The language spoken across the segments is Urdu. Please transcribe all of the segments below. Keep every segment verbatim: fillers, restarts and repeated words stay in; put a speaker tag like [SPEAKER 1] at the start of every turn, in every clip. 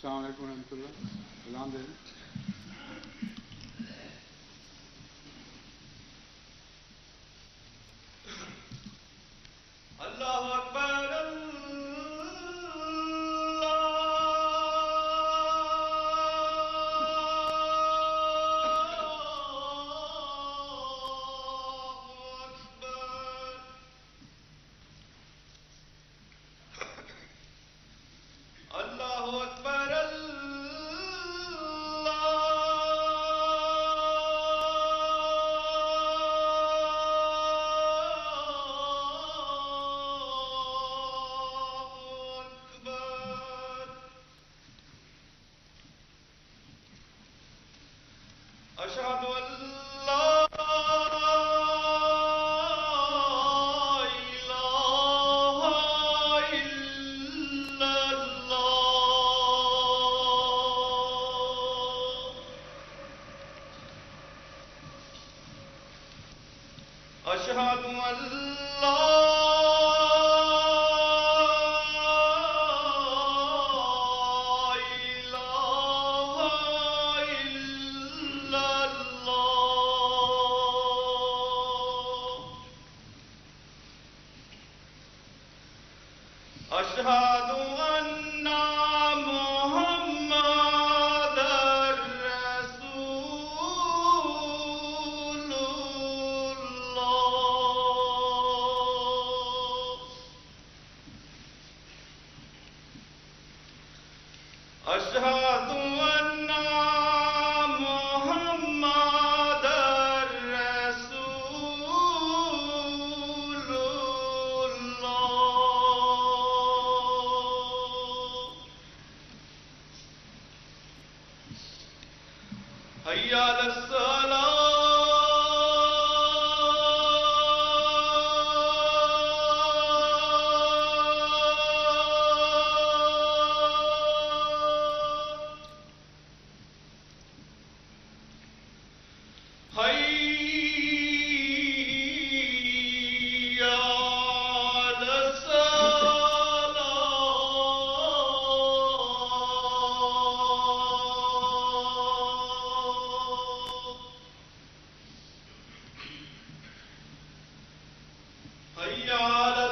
[SPEAKER 1] السلام علیکم ورحمۃ اللہ. اعلان دے دیں.
[SPEAKER 2] اللہ اکبر أشهد أن لا إله إلا الله أشهد أن لا أشهد أن محمدًا رسول الله أشهد أن محمدًا رسول الله حي على الصلاة حي على الصلاة حي على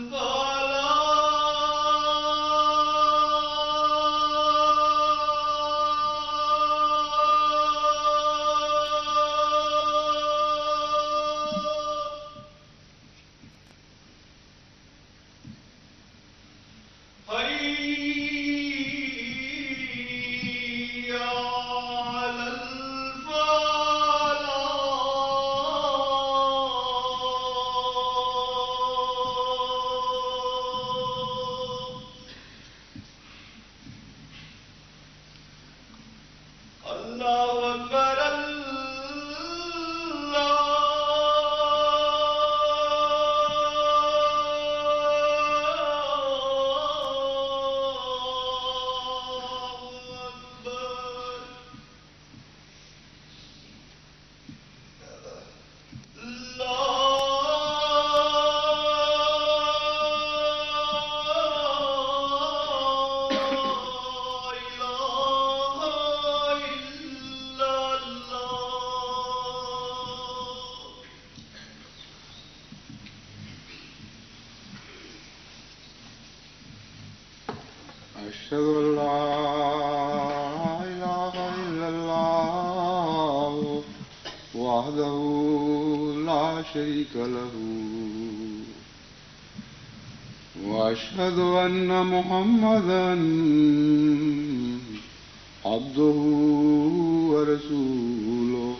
[SPEAKER 2] الفلاح حي على الفلاح الله أكبر الله أكبر
[SPEAKER 1] أشهد أن لا إله إلا الله وحده لا شريك له وأشهد أن محمدًا عبده ورسوله.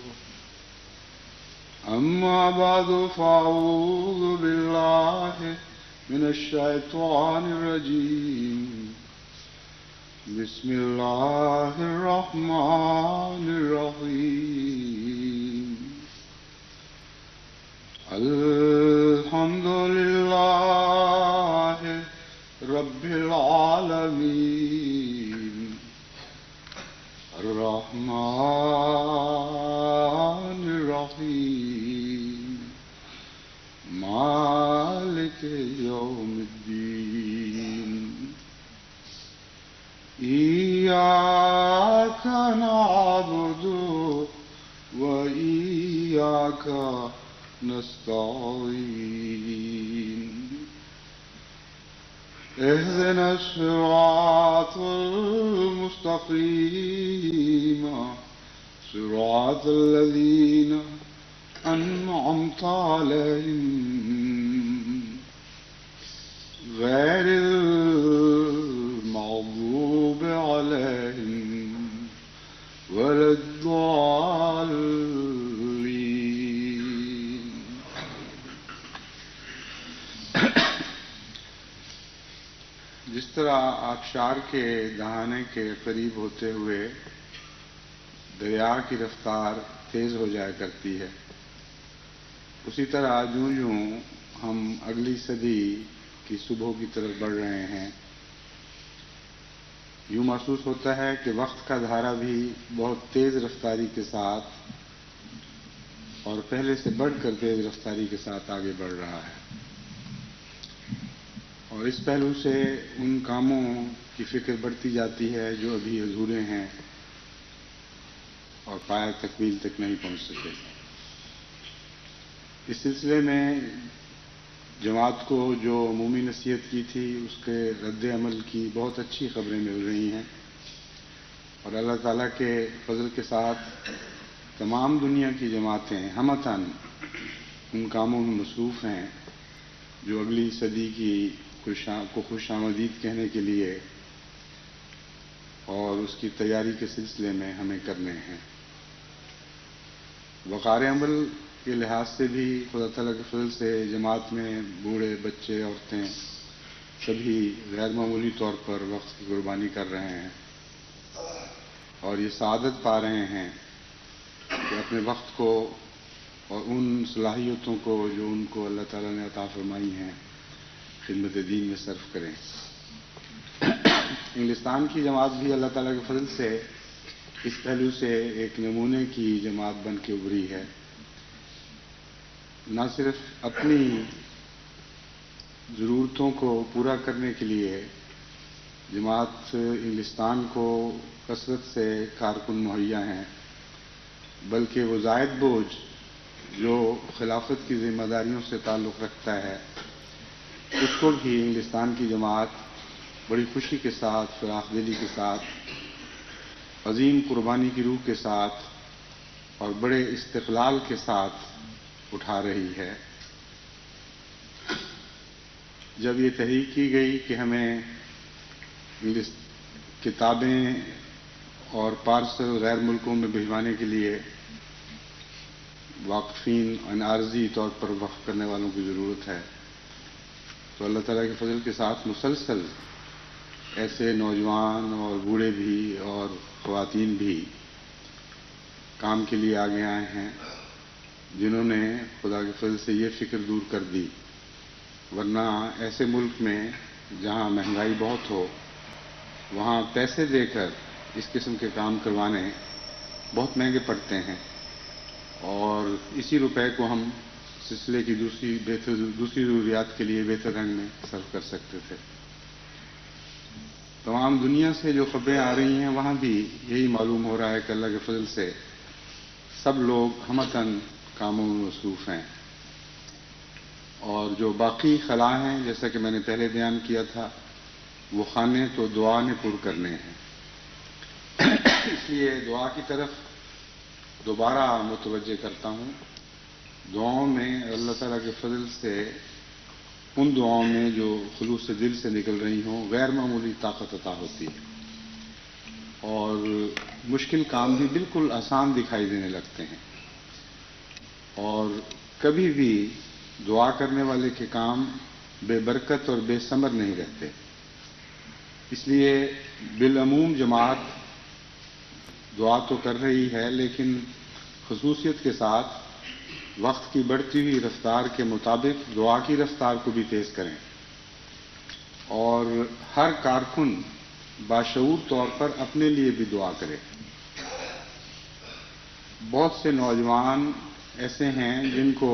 [SPEAKER 1] أما بعد فأعوذ بالله من الشيطان الرجيم. بسم الله الرحمن الرحيم. الحمد لله رب العالمين الرحمن الرحيم مالك يوم الدين. إياك إياك نعبد وإياك نستعين اهدنا الصراط المستقيم صراط الذين أنعمت عليهم غير المغضوب عليهم ولا الضالين. جس طرح آبشار کے دہانے کے قریب ہوتے ہوئے دریا کی رفتار تیز ہو جایا کرتی ہے، اسی طرح جوں جوں ہم اگلی صدی کی صبح کی طرف بڑھ رہے ہیں، یوں محسوس ہوتا ہے کہ وقت کا دھارا بھی بہت تیز رفتاری کے ساتھ اور پہلے سے بڑھ کر تیز رفتاری کے ساتھ آگے بڑھ رہا ہے، اور اس پہلو سے ان کاموں کی فکر بڑھتی جاتی ہے جو ابھی ادھورے ہیں اور پایہ تکمیل تک نہیں پہنچ سکے۔ اس سلسلے میں جماعت کو جو عمومی نصیحت کی تھی اس کے رد عمل کی بہت اچھی خبریں مل رہی ہیں، اور اللہ تعالیٰ کے فضل کے ساتھ تمام دنیا کی جماعتیں ہمتاً ان کاموں میں مصروف ہیں جو اگلی صدی کی کو خوش آمدید کہنے کے لیے اور اس کی تیاری کے سلسلے میں ہمیں کرنے ہیں۔ وقار عمل کے لحاظ سے بھی خدا تعالیٰ کے فضل سے جماعت میں بوڑھے، بچے، عورتیں سبھی غیر معمولی طور پر وقت کی قربانی کر رہے ہیں اور یہ سعادت پا رہے ہیں کہ اپنے وقت کو اور ان صلاحیتوں کو جو ان کو اللہ تعالیٰ نے عطا فرمائی ہیں خدمت دین میں صرف کریں۔ انگلستان کی جماعت بھی اللہ تعالیٰ کے فضل سے اس پہلو سے ایک نمونے کی جماعت بن کے ابھری ہے، نہ صرف اپنی ضرورتوں کو پورا کرنے کے لیے جماعت انگلستان کو کثرت سے کارکن مہیا ہیں، بلکہ وہ زائد بوجھ جو خلافت کی ذمہ داریوں سے تعلق رکھتا ہے اس کو بھی انگلستان کی جماعت بڑی خوشی کے ساتھ، فراخ دلی کے ساتھ، عظیم قربانی کی روح کے ساتھ اور بڑے استقلال کے ساتھ اٹھا رہی ہے۔ جب یہ تحریک کی گئی کہ ہمیں کتابیں اور پارسل غیر ملکوں میں بھجوانے کے لیے واقفین ان عارضی طور پر وقف کرنے والوں کی ضرورت ہے، تو اللہ تعالیٰ کے فضل کے ساتھ مسلسل ایسے نوجوان اور بوڑھے بھی اور خواتین بھی کام کے لیے آگے آئے ہیں جنہوں نے خدا کے فضل سے یہ فکر دور کر دی، ورنہ ایسے ملک میں جہاں مہنگائی بہت ہو وہاں پیسے دے کر اس قسم کے کام کروانے بہت مہنگے پڑتے ہیں، اور اسی روپے کو ہم سلسلے کی دوسری بہتر دوسری ضروریات کے لیے بہتر ڈھنگ میں صرف کر سکتے تھے۔ تمام دنیا سے جو خبریں آ رہی ہیں وہاں بھی یہی معلوم ہو رہا ہے کہ اللہ کے فضل سے سب لوگ ہمتاً کاموں میں مصروف ہیں، اور جو باقی خلا ہیں جیسا کہ میں نے پہلے بیان کیا تھا وہ خانے تو دعا نے پر کرنے ہیں، اس لیے دعا کی طرف دوبارہ متوجہ کرتا ہوں۔ دعاؤں میں اللہ تعالیٰ کے فضل سے ان دعاؤں میں جو خلوص سے دل سے نکل رہی ہوں غیر معمولی طاقت عطا ہوتی ہے، اور مشکل کام بھی بالکل آسان دکھائی دینے لگتے ہیں، اور کبھی بھی دعا کرنے والے کے کام بے برکت اور بے ثمر نہیں رہتے۔ اس لیے بالعموم جماعت دعا تو کر رہی ہے، لیکن خصوصیت کے ساتھ وقت کی بڑھتی ہوئی رفتار کے مطابق دعا کی رفتار کو بھی تیز کریں، اور ہر کارکن باشعور طور پر اپنے لیے بھی دعا کرے۔ بہت سے نوجوان ایسے ہیں جن کو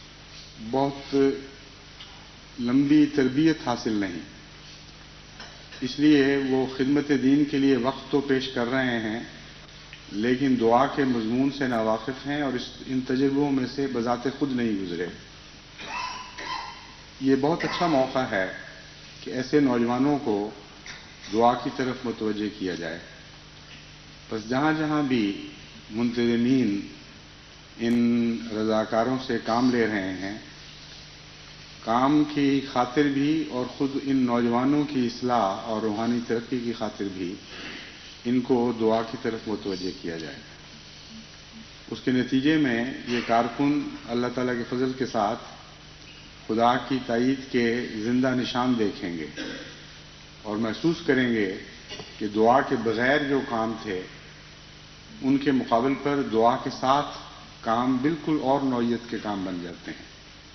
[SPEAKER 1] بہت لمبی تربیت حاصل نہیں، اس لیے وہ خدمت دین کے لیے وقت تو پیش کر رہے ہیں، لیکن دعا کے مضمون سے ناواقف ہیں اور اس ان تجربوں میں سے بذات خود نہیں گزرے۔ یہ بہت اچھا موقع ہے کہ ایسے نوجوانوں کو دعا کی طرف متوجہ کیا جائے۔ بس جہاں جہاں بھی منتظمین ان رضاکاروں سے کام لے رہے ہیں، کام کی خاطر بھی اور خود ان نوجوانوں کی اصلاح اور روحانی ترقی کی خاطر بھی ان کو دعا کی طرف متوجہ کیا جائے۔ اس کے نتیجے میں یہ کارکن اللہ تعالیٰ کے فضل کے ساتھ خدا کی تائید کے زندہ نشان دیکھیں گے اور محسوس کریں گے کہ دعا کے بغیر جو کام تھے ان کے مقابل پر دعا کے ساتھ کام بالکل اور نوعیت کے کام بن جاتے ہیں،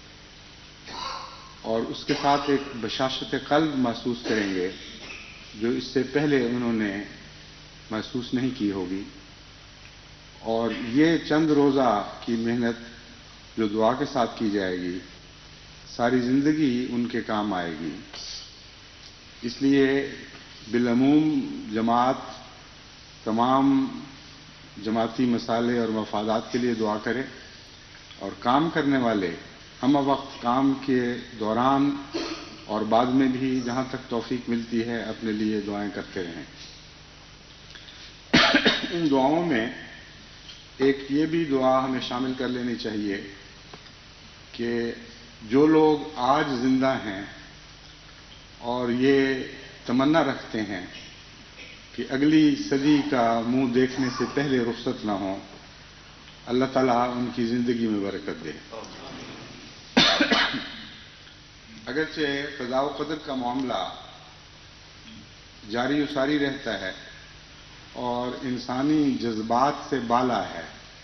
[SPEAKER 1] اور اس کے ساتھ ایک بشاشت قلب محسوس کریں گے جو اس سے پہلے انہوں نے محسوس نہیں کی ہوگی، اور یہ چند روزہ کی محنت جو دعا کے ساتھ کی جائے گی ساری زندگی ان کے کام آئے گی۔ اس لیے بالعموم جماعت تمام جماعتی مسالے اور مفادات کے لیے دعا کرے، اور کام کرنے والے ہم وقت کام کے دوران اور بعد میں بھی جہاں تک توفیق ملتی ہے اپنے لیے دعائیں کرتے رہیں۔ ان دعاؤں میں ایک یہ بھی دعا ہمیں شامل کر لینی چاہیے کہ جو لوگ آج زندہ ہیں اور یہ تمنا رکھتے ہیں کہ اگلی صدی کا منہ دیکھنے سے پہلے رخصت نہ ہوں، اللہ تعالیٰ ان کی زندگی میں برکت دے۔ اگرچہ قضاء و قدر کا معاملہ جاری و ساری رہتا ہے اور انسانی جذبات سے بالا ہے،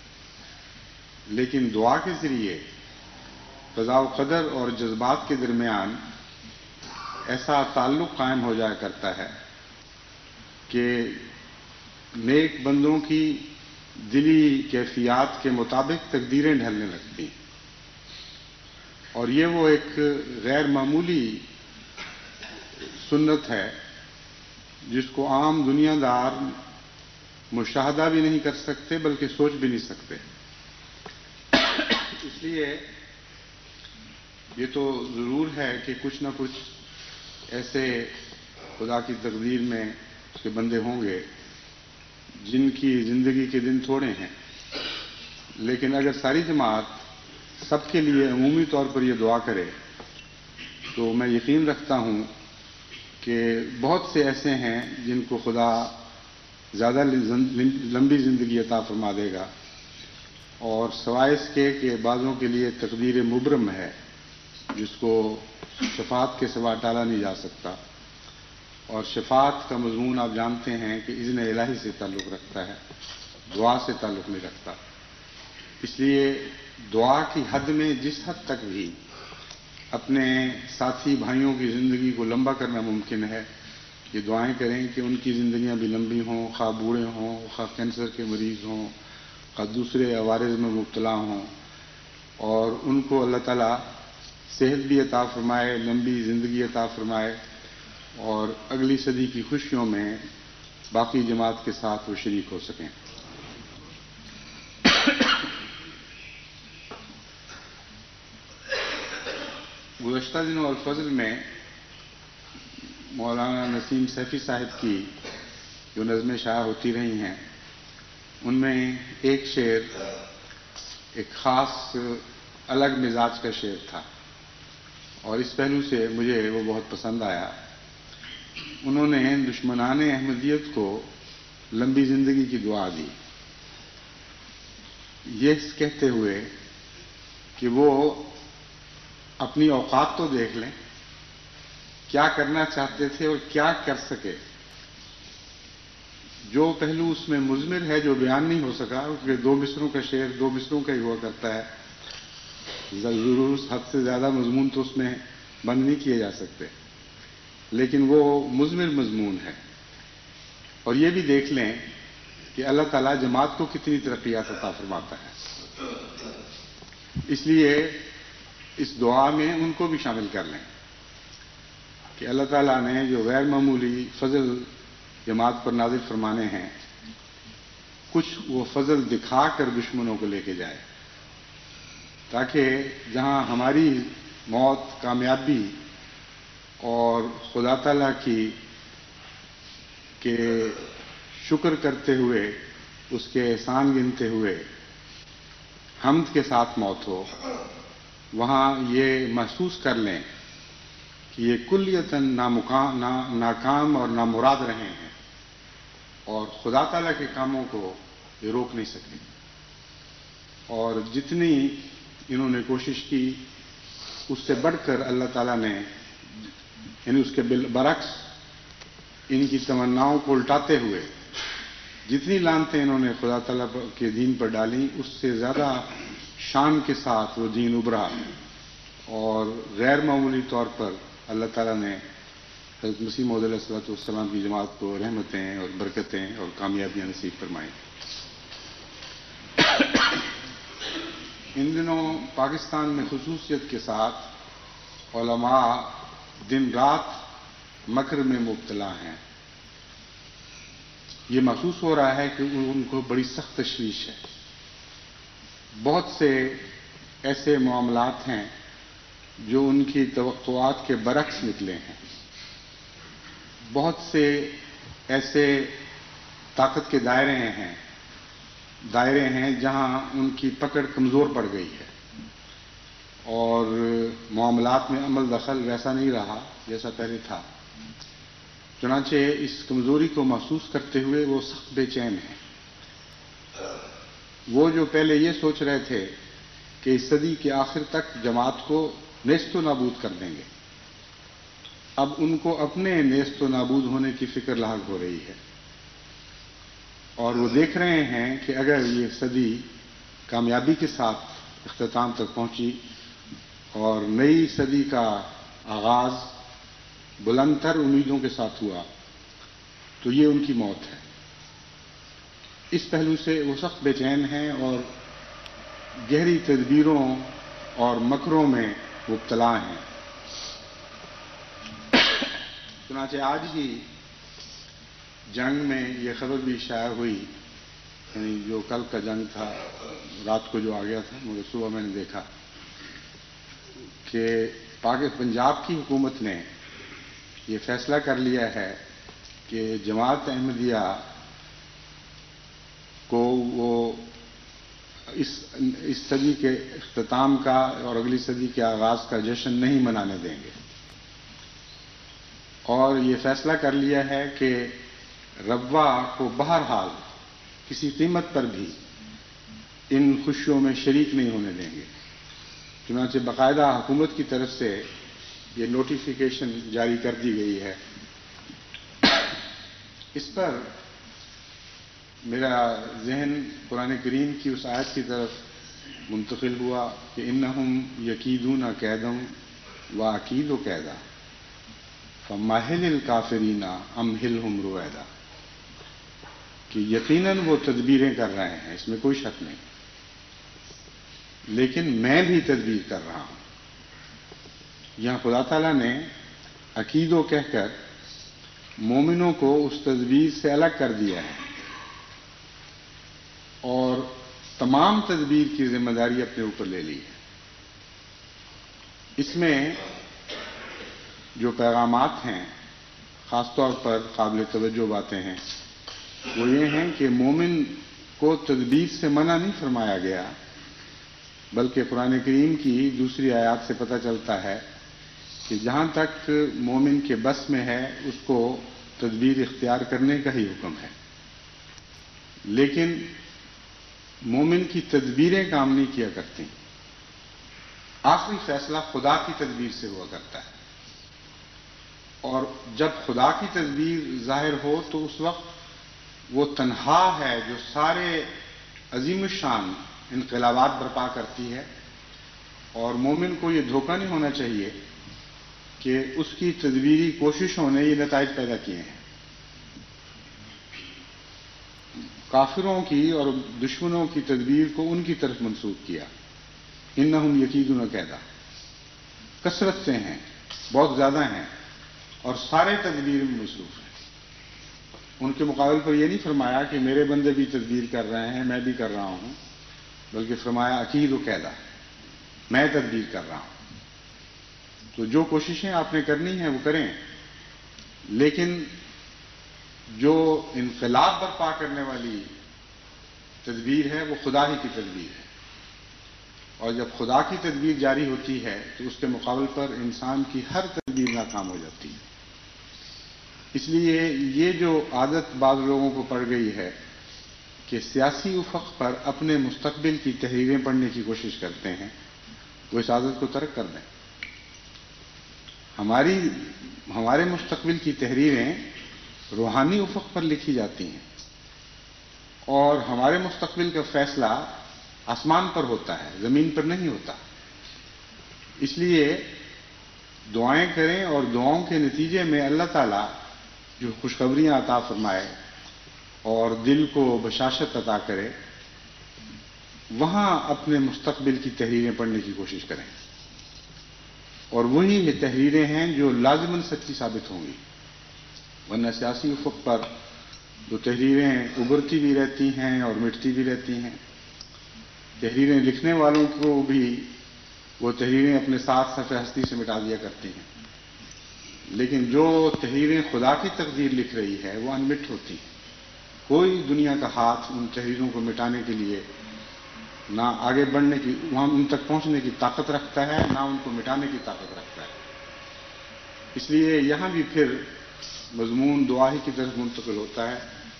[SPEAKER 1] لیکن دعا کے ذریعے قضاء و قدر اور جذبات کے درمیان ایسا تعلق قائم ہو جایا کرتا ہے کہ نیک بندوں کی دلی کیفیات کے مطابق تقدیریں ڈھلنے لگتی ہیں، اور یہ وہ ایک غیر معمولی سنت ہے جس کو عام دنیا دار مشاہدہ بھی نہیں کر سکتے بلکہ سوچ بھی نہیں سکتے۔ اس لیے یہ تو ضرور ہے کہ کچھ نہ کچھ ایسے خدا کی تقدیر میں اس کے بندے ہوں گے جن کی زندگی کے دن تھوڑے ہیں، لیکن اگر ساری جماعت سب کے لیے عمومی طور پر یہ دعا کرے تو میں یقین رکھتا ہوں کہ بہت سے ایسے ہیں جن کو خدا زیادہ لمبی زندگی عطا فرما دے گا، اور سوائے اس کے کہ بعضوں کے لیے تقدیر مبرم ہے جس کو شفاعت کے سوا ٹالا نہیں جا سکتا، اور شفاعت کا مضمون آپ جانتے ہیں کہ اذن الہی سے تعلق رکھتا ہے، دعا سے تعلق نہیں رکھتا۔ اس لیے دعا کی حد میں جس حد تک بھی اپنے ساتھی بھائیوں کی زندگی کو لمبا کرنا ممکن ہے، یہ دعائیں کریں کہ ان کی زندگیاں بھی لمبی ہوں، خواہ بوڑھے ہوں، خواہ کینسر کے مریض ہوں، خواہ دوسرے عوارض میں مبتلا ہوں، اور ان کو اللہ تعالیٰ صحت بھی عطا فرمائے، لمبی زندگی عطا فرمائے، اور اگلی صدی کی خوشیوں میں باقی جماعت کے ساتھ وہ شریک ہو سکیں۔ گزشتہ دنوں الفضل میں مولانا نسیم سیفی صاحب کی جو نظمیں شائع ہوتی رہی ہیں ان میں ایک شعر ایک خاص الگ مزاج کا شعر تھا، اور اس پہلو سے مجھے وہ بہت پسند آیا۔ انہوں نے دشمنان احمدیت کو لمبی زندگی کی دعا دی، یہ کہتے ہوئے کہ وہ اپنی اوقات تو دیکھ لیں، کیا کرنا چاہتے تھے اور کیا کر سکے۔ جو پہلو اس میں مضمر ہے جو بیان نہیں ہو سکا، کیونکہ دو مصروں کا شعر دو مصروں کا ہی ہوا کرتا ہے، ضرور حد سے زیادہ مضمون تو اس میں بند نہیں کیے جا سکتے، لیکن وہ مضمر مضمون ہے۔ اور یہ بھی دیکھ لیں کہ اللہ تعالیٰ جماعت کو کتنی ترقیات عطا فرماتا ہے، اس لیے اس دعا میں ان کو بھی شامل کر لیں کہ اللہ تعالیٰ نے جو غیر معمولی فضل جماعت پر نازل فرمانے ہیں، کچھ وہ فضل دکھا کر دشمنوں کو لے کے جائے، تاکہ جہاں ہماری موت کامیابی اور خدا تعالیٰ کی کے شکر کرتے ہوئے، اس کے احسان گنتے ہوئے حمد کے ساتھ موت ہو، وہاں یہ محسوس کر لیں کہ یہ کلیتاً ناکام اور نامراد رہے ہیں اور خدا تعالیٰ کے کاموں کو یہ روک نہیں سکے، اور جتنی انہوں نے کوشش کی اس سے بڑھ کر اللہ تعالیٰ نے، یعنی اس کے برعکس ان کی تمناؤں کو الٹاتے ہوئے جتنی لانتیں انہوں نے خدا تعالیٰ کے دین پر ڈالیں، اس سے زیادہ شان کے ساتھ وہ دین ابھرا، اور غیر معمولی طور پر اللہ تعالیٰ نے حضرت مسیح موعود علیہ الصلوۃ والسلام کی جماعت کو رحمتیں اور برکتیں اور کامیابیاں نصیب فرمائیں۔ ان دنوں پاکستان میں خصوصیت کے ساتھ علماء دن رات مکر میں مبتلا ہیں۔ یہ محسوس ہو رہا ہے کہ ان کو بڑی سخت تشویش ہے۔ بہت سے ایسے معاملات ہیں جو ان کی توقعات کے برعکس نکلے ہیں، بہت سے ایسے طاقت کے دائرے ہیں دائرے ہیں جہاں ان کی پکڑ کمزور پڑ گئی ہے، اور معاملات میں عمل دخل ویسا نہیں رہا جیسا پہلے تھا۔ چنانچہ اس کمزوری کو محسوس کرتے ہوئے وہ سخت بے چین ہیں۔ وہ جو پہلے یہ سوچ رہے تھے کہ اس صدی کے آخر تک جماعت کو نیست و نابود کر دیں گے، اب ان کو اپنے نیست و نابود ہونے کی فکر لاحق ہو رہی ہے، اور وہ دیکھ رہے ہیں کہ اگر یہ صدی کامیابی کے ساتھ اختتام تک پہنچی اور نئی صدی کا آغاز بلند تر امیدوں کے ساتھ ہوا تو یہ ان کی موت ہے۔ اس پہلو سے وہ سخت بے چین ہیں اور گہری تدبیروں اور مکروں میں مبتلا ہیں۔ چنانچہ آج ہی جنگ میں یہ خبر بھی شائع ہوئی، یعنی جو کل کا جنگ تھا رات کو جو آ گیا تھا، مگر صبح میں نے دیکھا کہ پاکستان پنجاب کی حکومت نے یہ فیصلہ کر لیا ہے کہ جماعت احمدیہ کو وہ اس اس صدی کے اختتام کا اور اگلی صدی کے آغاز کا جشن نہیں منانے دیں گے، اور یہ فیصلہ کر لیا ہے کہ ربوہ کو بہرحال کسی قیمت پر بھی ان خوشیوں میں شریک نہیں ہونے دیں گے۔ چنانچہ باقاعدہ حکومت کی طرف سے یہ نوٹیفیکیشن جاری کر دی گئی ہے۔ اس پر میرا ذہن قرآن کریم کی اس آیت کی طرف منتقل ہوا کہ انہم یکیدون کیدا واکید کیدا فمہل الکافرین امہلہم رویدا، کہ یقیناً وہ تدبیریں کر رہے ہیں، اس میں کوئی شک نہیں، لیکن میں بھی تدبیر کر رہا ہوں۔ یہاں خدا تعالیٰ نے عقیدو کہہ کر مومنوں کو اس تدبیر سے الگ کر دیا ہے اور تمام تدبیر کی ذمہ داری اپنے اوپر لے لی ہے۔ اس میں جو پیغامات ہیں خاص طور پر قابل توجہ باتیں ہیں، وہ یہ ہیں کہ مومن کو تدبیر سے منع نہیں فرمایا گیا، بلکہ قرآن کریم کی دوسری آیات سے پتہ چلتا ہے کہ جہاں تک مومن کے بس میں ہے اس کو تدبیر اختیار کرنے کا ہی حکم ہے، لیکن مومن کی تدبیریں کام نہیں کیا کرتی، آخری فیصلہ خدا کی تدبیر سے ہوا کرتا ہے، اور جب خدا کی تدبیر ظاہر ہو تو اس وقت وہ تنہا ہے جو سارے عظیم الشان انقلابات برپا کرتی ہے، اور مومن کو یہ دھوکہ نہیں ہونا چاہیے کہ اس کی تدبیری کوششوں نے یہ نتائج پیدا کیے ہیں۔ کافروں کی اور دشمنوں کی تدبیر کو ان کی طرف منسوب کیا، انہم یکیدون کیدا، کثرت سے ہیں، بہت زیادہ ہیں، اور سارے تدبیر میں مصروف ہیں. ان کے مقابل پر یہ نہیں فرمایا کہ میرے بندے بھی تدبیر کر رہے ہیں میں بھی کر رہا ہوں، بلکہ فرمایا عقید و قیدا، میں تدبیر کر رہا ہوں. تو جو کوششیں آپ نے کرنی ہیں وہ کریں، لیکن جو انقلاب برپا کرنے والی تدبیر ہے وہ خدا ہی کی تدبیر ہے، اور جب خدا کی تدبیر جاری ہوتی ہے تو اس کے مقابل پر انسان کی ہر تدبیر ناکام ہو جاتی ہے. اس لیے یہ جو عادت بعض لوگوں کو پڑ گئی ہے کہ سیاسی افق پر اپنے مستقبل کی تحریریں پڑھنے کی کوشش کرتے ہیں، وہ اس عادت کو ترک کر دیں. ہماری ہمارے مستقبل کی تحریریں روحانی افق پر لکھی جاتی ہیں، اور ہمارے مستقبل کا فیصلہ آسمان پر ہوتا ہے، زمین پر نہیں ہوتا. اس لیے دعائیں کریں، اور دعاؤں کے نتیجے میں اللہ تعالیٰ جو خوشخبریاں عطا فرمائے اور دل کو بشاشت عطا کرے، وہاں اپنے مستقبل کی تحریریں پڑھنے کی کوشش کریں. اور وہی یہ تحریریں ہیں جو لازماً سچی ثابت ہوں گی، ورنہ سیاسی افق پر جو تحریریں ابھرتی بھی رہتی ہیں اور مٹتی بھی رہتی ہیں. تحریریں لکھنے والوں کو بھی وہ تحریریں اپنے ساتھ صفحہ ہستی سے مٹا دیا کرتی ہیں، لیکن جو تحریریں خدا کی تقدیر لکھ رہی ہے وہ انمٹ ہوتی ہیں. کوئی دنیا کا ہاتھ ان تحریروں کو مٹانے کے لیے نہ آگے بڑھنے کی، وہاں ان تک پہنچنے کی طاقت رکھتا ہے، نہ ان کو مٹانے کی طاقت رکھتا ہے. اس لیے یہاں بھی پھر مضمون دعا ہی کی طرف منتقل ہوتا ہے.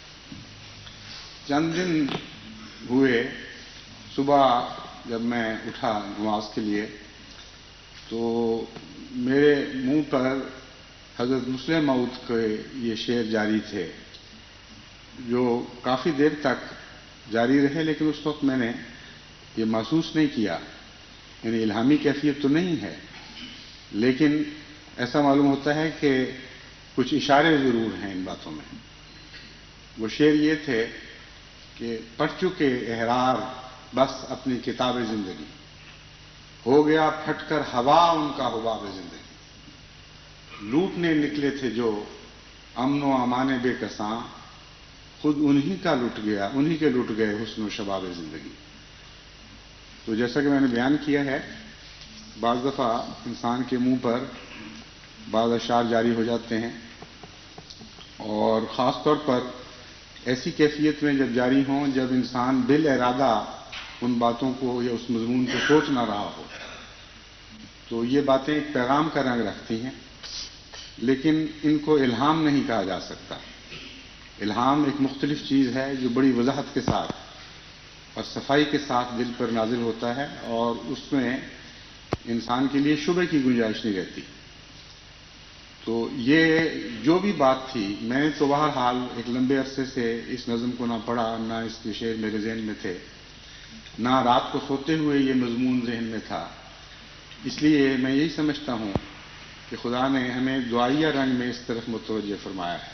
[SPEAKER 1] چند دن ہوئے، صبح جب میں اٹھا نماز کے لیے تو میرے منہ پر حضرت مسلم موعود کے یہ شعر جاری تھے، جو کافی دیر تک جاری رہے، لیکن اس وقت میں نے یہ محسوس نہیں کیا، یعنی الہامی کیفیت تو نہیں ہے، لیکن ایسا معلوم ہوتا ہے کہ کچھ اشارے ضرور ہیں ان باتوں میں. وہ شعر یہ تھے کہ پڑھ چکے احرار بس اپنی کتاب زندگی، ہو گیا پھٹ کر ہوا ان کا حباب زندگی. لوٹنے نکلے تھے جو امن و امان بے کساں، خود انہی کا لٹ گیا، انہی کے لٹ گئے حسن و شباب زندگی. تو جیسا کہ میں نے بیان کیا ہے، بعض دفعہ انسان کے منہ پر بعض اشعار جاری ہو جاتے ہیں، اور خاص طور پر ایسی کیفیت میں جب جاری ہوں جب انسان بالارادہ ان باتوں کو یا اس مضمون کو سوچ نہ رہا ہو، تو یہ باتیں ایک پیغام کا رنگ رکھتی ہیں، لیکن ان کو الہام نہیں کہا جا سکتا. الہام ایک مختلف چیز ہے جو بڑی وضاحت کے ساتھ اور صفائی کے ساتھ دل پر نازل ہوتا ہے، اور اس میں انسان کے لیے شبہ کی گنجائش نہیں رہتی. تو یہ جو بھی بات تھی، میں نے تو بہرحال ایک لمبے عرصے سے اس نظم کو نہ پڑھا، نہ اس کے شعر میرے ذہن میں تھے، نہ رات کو سوتے ہوئے یہ مضمون ذہن میں تھا. اس لیے میں یہی سمجھتا ہوں کہ خدا نے ہمیں دعائیہ رنگ میں اس طرف متوجہ فرمایا ہے.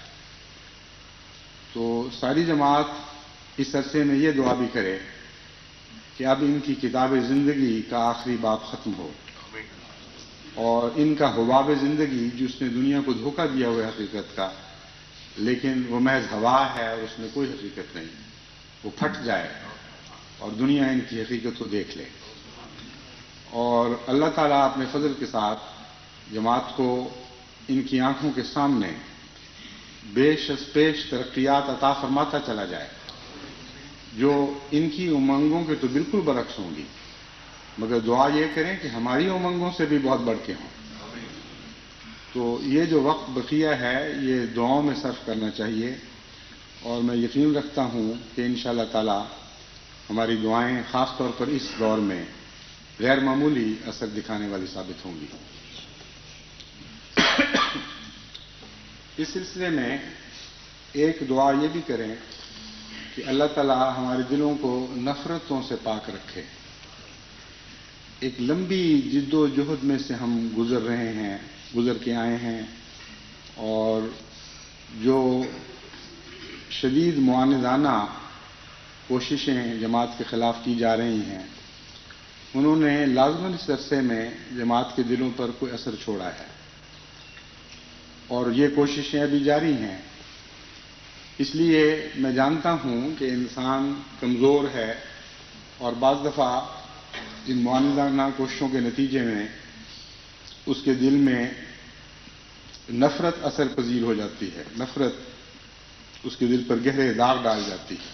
[SPEAKER 1] تو ساری جماعت اس عرصے میں یہ دعا بھی کرے کہ اب ان کی کتاب زندگی کا آخری باب ختم ہو، اور ان کا حباب زندگی جو اس نے دنیا کو دھوکہ دیا ہوا ہے حقیقت کا، لیکن وہ محض ہوا ہے اور اس میں کوئی حقیقت نہیں، وہ پھٹ جائے اور دنیا ان کی حقیقت کو دیکھ لے. اور اللہ تعالیٰ اپنے فضل کے ساتھ جماعت کو ان کی آنکھوں کے سامنے بیش از پیش ترقیات عطا فرماتا چلا جائے، جو ان کی امنگوں کے تو بالکل برعکس ہوں گی، مگر دعا یہ کریں کہ ہماری امنگوں سے بھی بہت بڑھ کے ہوں. تو یہ جو وقت بقیہ ہے یہ دعاؤں میں صرف کرنا چاہیے، اور میں یقین رکھتا ہوں کہ انشاءاللہ تعالی ہماری دعائیں خاص طور پر اس دور میں غیر معمولی اثر دکھانے والی ثابت ہوں گی. اس سلسلے میں ایک دعا یہ بھی کریں کہ اللہ تعالیٰ ہمارے دلوں کو نفرتوں سے پاک رکھے. ایک لمبی جد و جہد میں سے ہم گزر رہے ہیں، گزر کے آئے ہیں، اور جو شدید معاندانہ کوششیں جماعت کے خلاف کی جا رہی ہیں، انہوں نے لازماً اس عرصے میں جماعت کے دلوں پر کوئی اثر چھوڑا ہے. اور یہ کوششیں ابھی جاری ہیں. اس لیے میں جانتا ہوں کہ انسان کمزور ہے اور بعض دفعہ ان معاندانہ کوششوں کے نتیجے میں اس کے دل میں نفرت اثر پذیر ہو جاتی ہے، نفرت اس کے دل پر گہرے داغ ڈال جاتی ہے.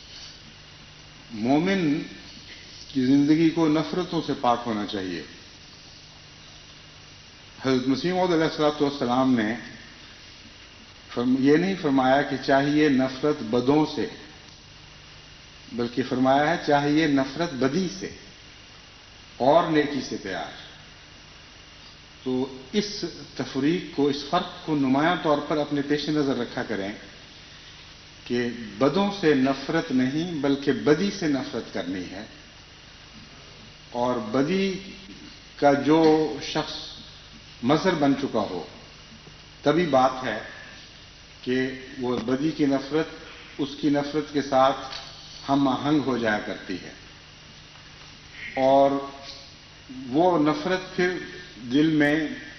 [SPEAKER 1] مومن کی زندگی کو نفرتوں سے پاک ہونا چاہیے. حضرت مسیح موعود علیہ الصلوۃ والسلام نے یہ نہیں فرمایا کہ چاہیے نفرت بدوں سے، بلکہ فرمایا ہے چاہیے نفرت بدی سے اور نیکی سے پیار. تو اس تفریق کو، اس فرق کو نمایاں طور پر اپنے پیش نظر رکھا کریں کہ بدوں سے نفرت نہیں بلکہ بدی سے نفرت کرنی ہے. اور بدی کا جو شخص مظہر بن چکا ہو، تبھی بات ہے کہ وہ بدی کی نفرت اس کی نفرت کے ساتھ ہم آہنگ ہو جایا کرتی ہے، اور وہ نفرت پھر دل میں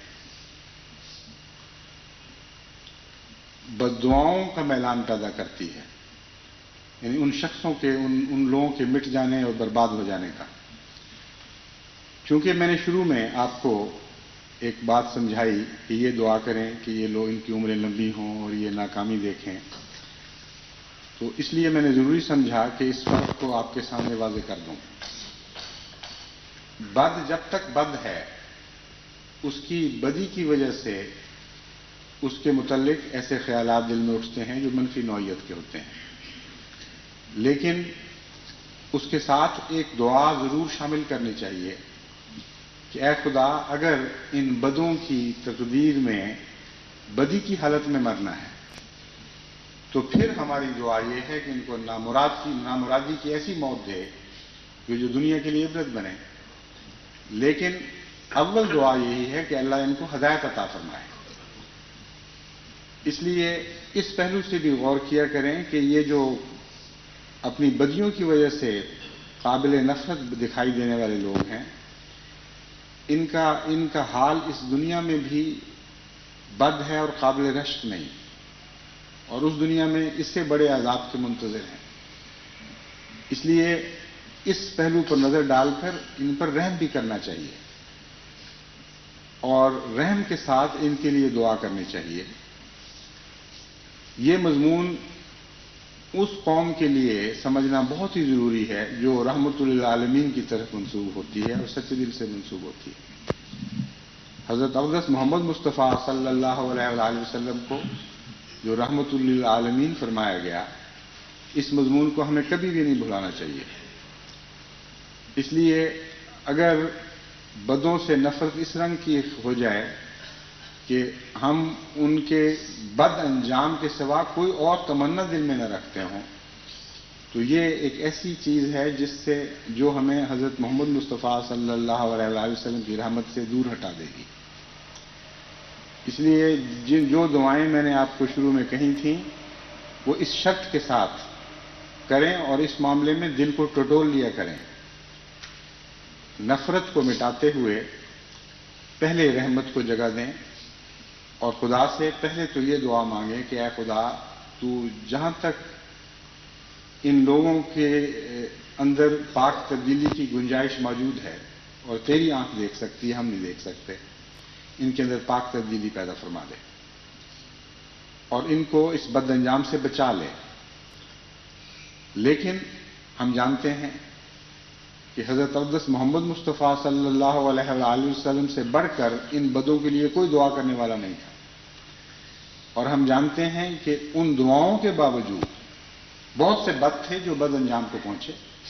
[SPEAKER 1] بددعاؤں کا میلان پیدا کرتی ہے، یعنی ان شخصوں کے، ان ان لوگوں کے مٹ جانے اور برباد ہو جانے کا. چونکہ میں نے شروع میں آپ کو ایک بات سمجھائی کہ یہ دعا کریں کہ یہ لوگ، ان کی عمریں لمبی ہوں اور یہ ناکامی دیکھیں، تو اس لیے میں نے ضروری سمجھا کہ اس فرق کو آپ کے سامنے واضح کر دوں. بد جب تک بد ہے، اس کی بدی کی وجہ سے اس کے متعلق ایسے خیالات دل میں اٹھتے ہیں جو منفی نوعیت کے ہوتے ہیں، لیکن اس کے ساتھ ایک دعا ضرور شامل کرنی چاہیے کہ اے خدا، اگر ان بدوں کی تقدیر میں بدی کی حالت میں مرنا ہے تو پھر ہماری دعا یہ ہے کہ ان کو نامراد کی نامرادی کی ایسی موت دے کہ جو دنیا کے لیے عبرت بنے. لیکن اول دعا یہی ہے کہ اللہ ان کو ہدایت عطا فرمائے. اس لیے اس پہلو سے بھی غور کیا کریں کہ یہ جو اپنی بدیوں کی وجہ سے قابل نفرت دکھائی دینے والے لوگ ہیں، ان کا ان کا حال اس دنیا میں بھی بد ہے اور قابل رشک نہیں، اور اس دنیا میں اس سے بڑے عذاب کے منتظر ہیں. اس لیے اس پہلو پر نظر ڈال کر ان پر رحم بھی کرنا چاہیے اور رحم کے ساتھ ان کے لیے دعا کرنی چاہیے. یہ مضمون اس قوم کے لیے سمجھنا بہت ہی ضروری ہے جو رحمت للعالمین کی طرف منسوب ہوتی ہے اور سچے دل سے منسوب ہوتی ہے. حضرت اقدس محمد مصطفیٰ صلی اللہ علیہ وآلہ وسلم کو جو رحمت للعالمین فرمایا گیا، اس مضمون کو ہمیں کبھی بھی نہیں بھلانا چاہیے. اس لیے اگر بدوں سے نفرت اس رنگ کی ہو جائے کہ ہم ان کے بد انجام کے سوا کوئی اور تمنا دل میں نہ رکھتے ہوں، تو یہ ایک ایسی چیز ہے جس سے جو ہمیں حضرت محمد مصطفیٰ صلی اللہ علیہ وآلہ وسلم کی رحمت سے دور ہٹا دے گی. اس لیے جن جو دعائیں میں نے آپ کو شروع میں کہی تھیں وہ اس شرط کے ساتھ کریں اور اس معاملے میں دل کو ٹٹول لیا کریں. نفرت کو مٹاتے ہوئے پہلے رحمت کو جگہ دیں اور خدا سے پہلے تو یہ دعا مانگیں کہ اے خدا، تو جہاں تک ان لوگوں کے اندر پاک تبدیلی کی گنجائش موجود ہے اور تیری آنکھ دیکھ سکتی ہے، ہم نہیں دیکھ سکتے، ان کے اندر پاک تبدیلی پیدا فرما دے اور ان کو اس بد انجام سے بچا لے. لیکن ہم جانتے ہیں کہ حضرت اقدس محمد مصطفیٰ صلی اللہ علیہ وآلہ وسلم سے بڑھ کر ان بدوں کے لیے کوئی دعا کرنے والا نہیں تھا، اور ہم جانتے ہیں کہ ان دعاؤں کے باوجود بہت سے بد تھے جو بد انجام کو پہنچے.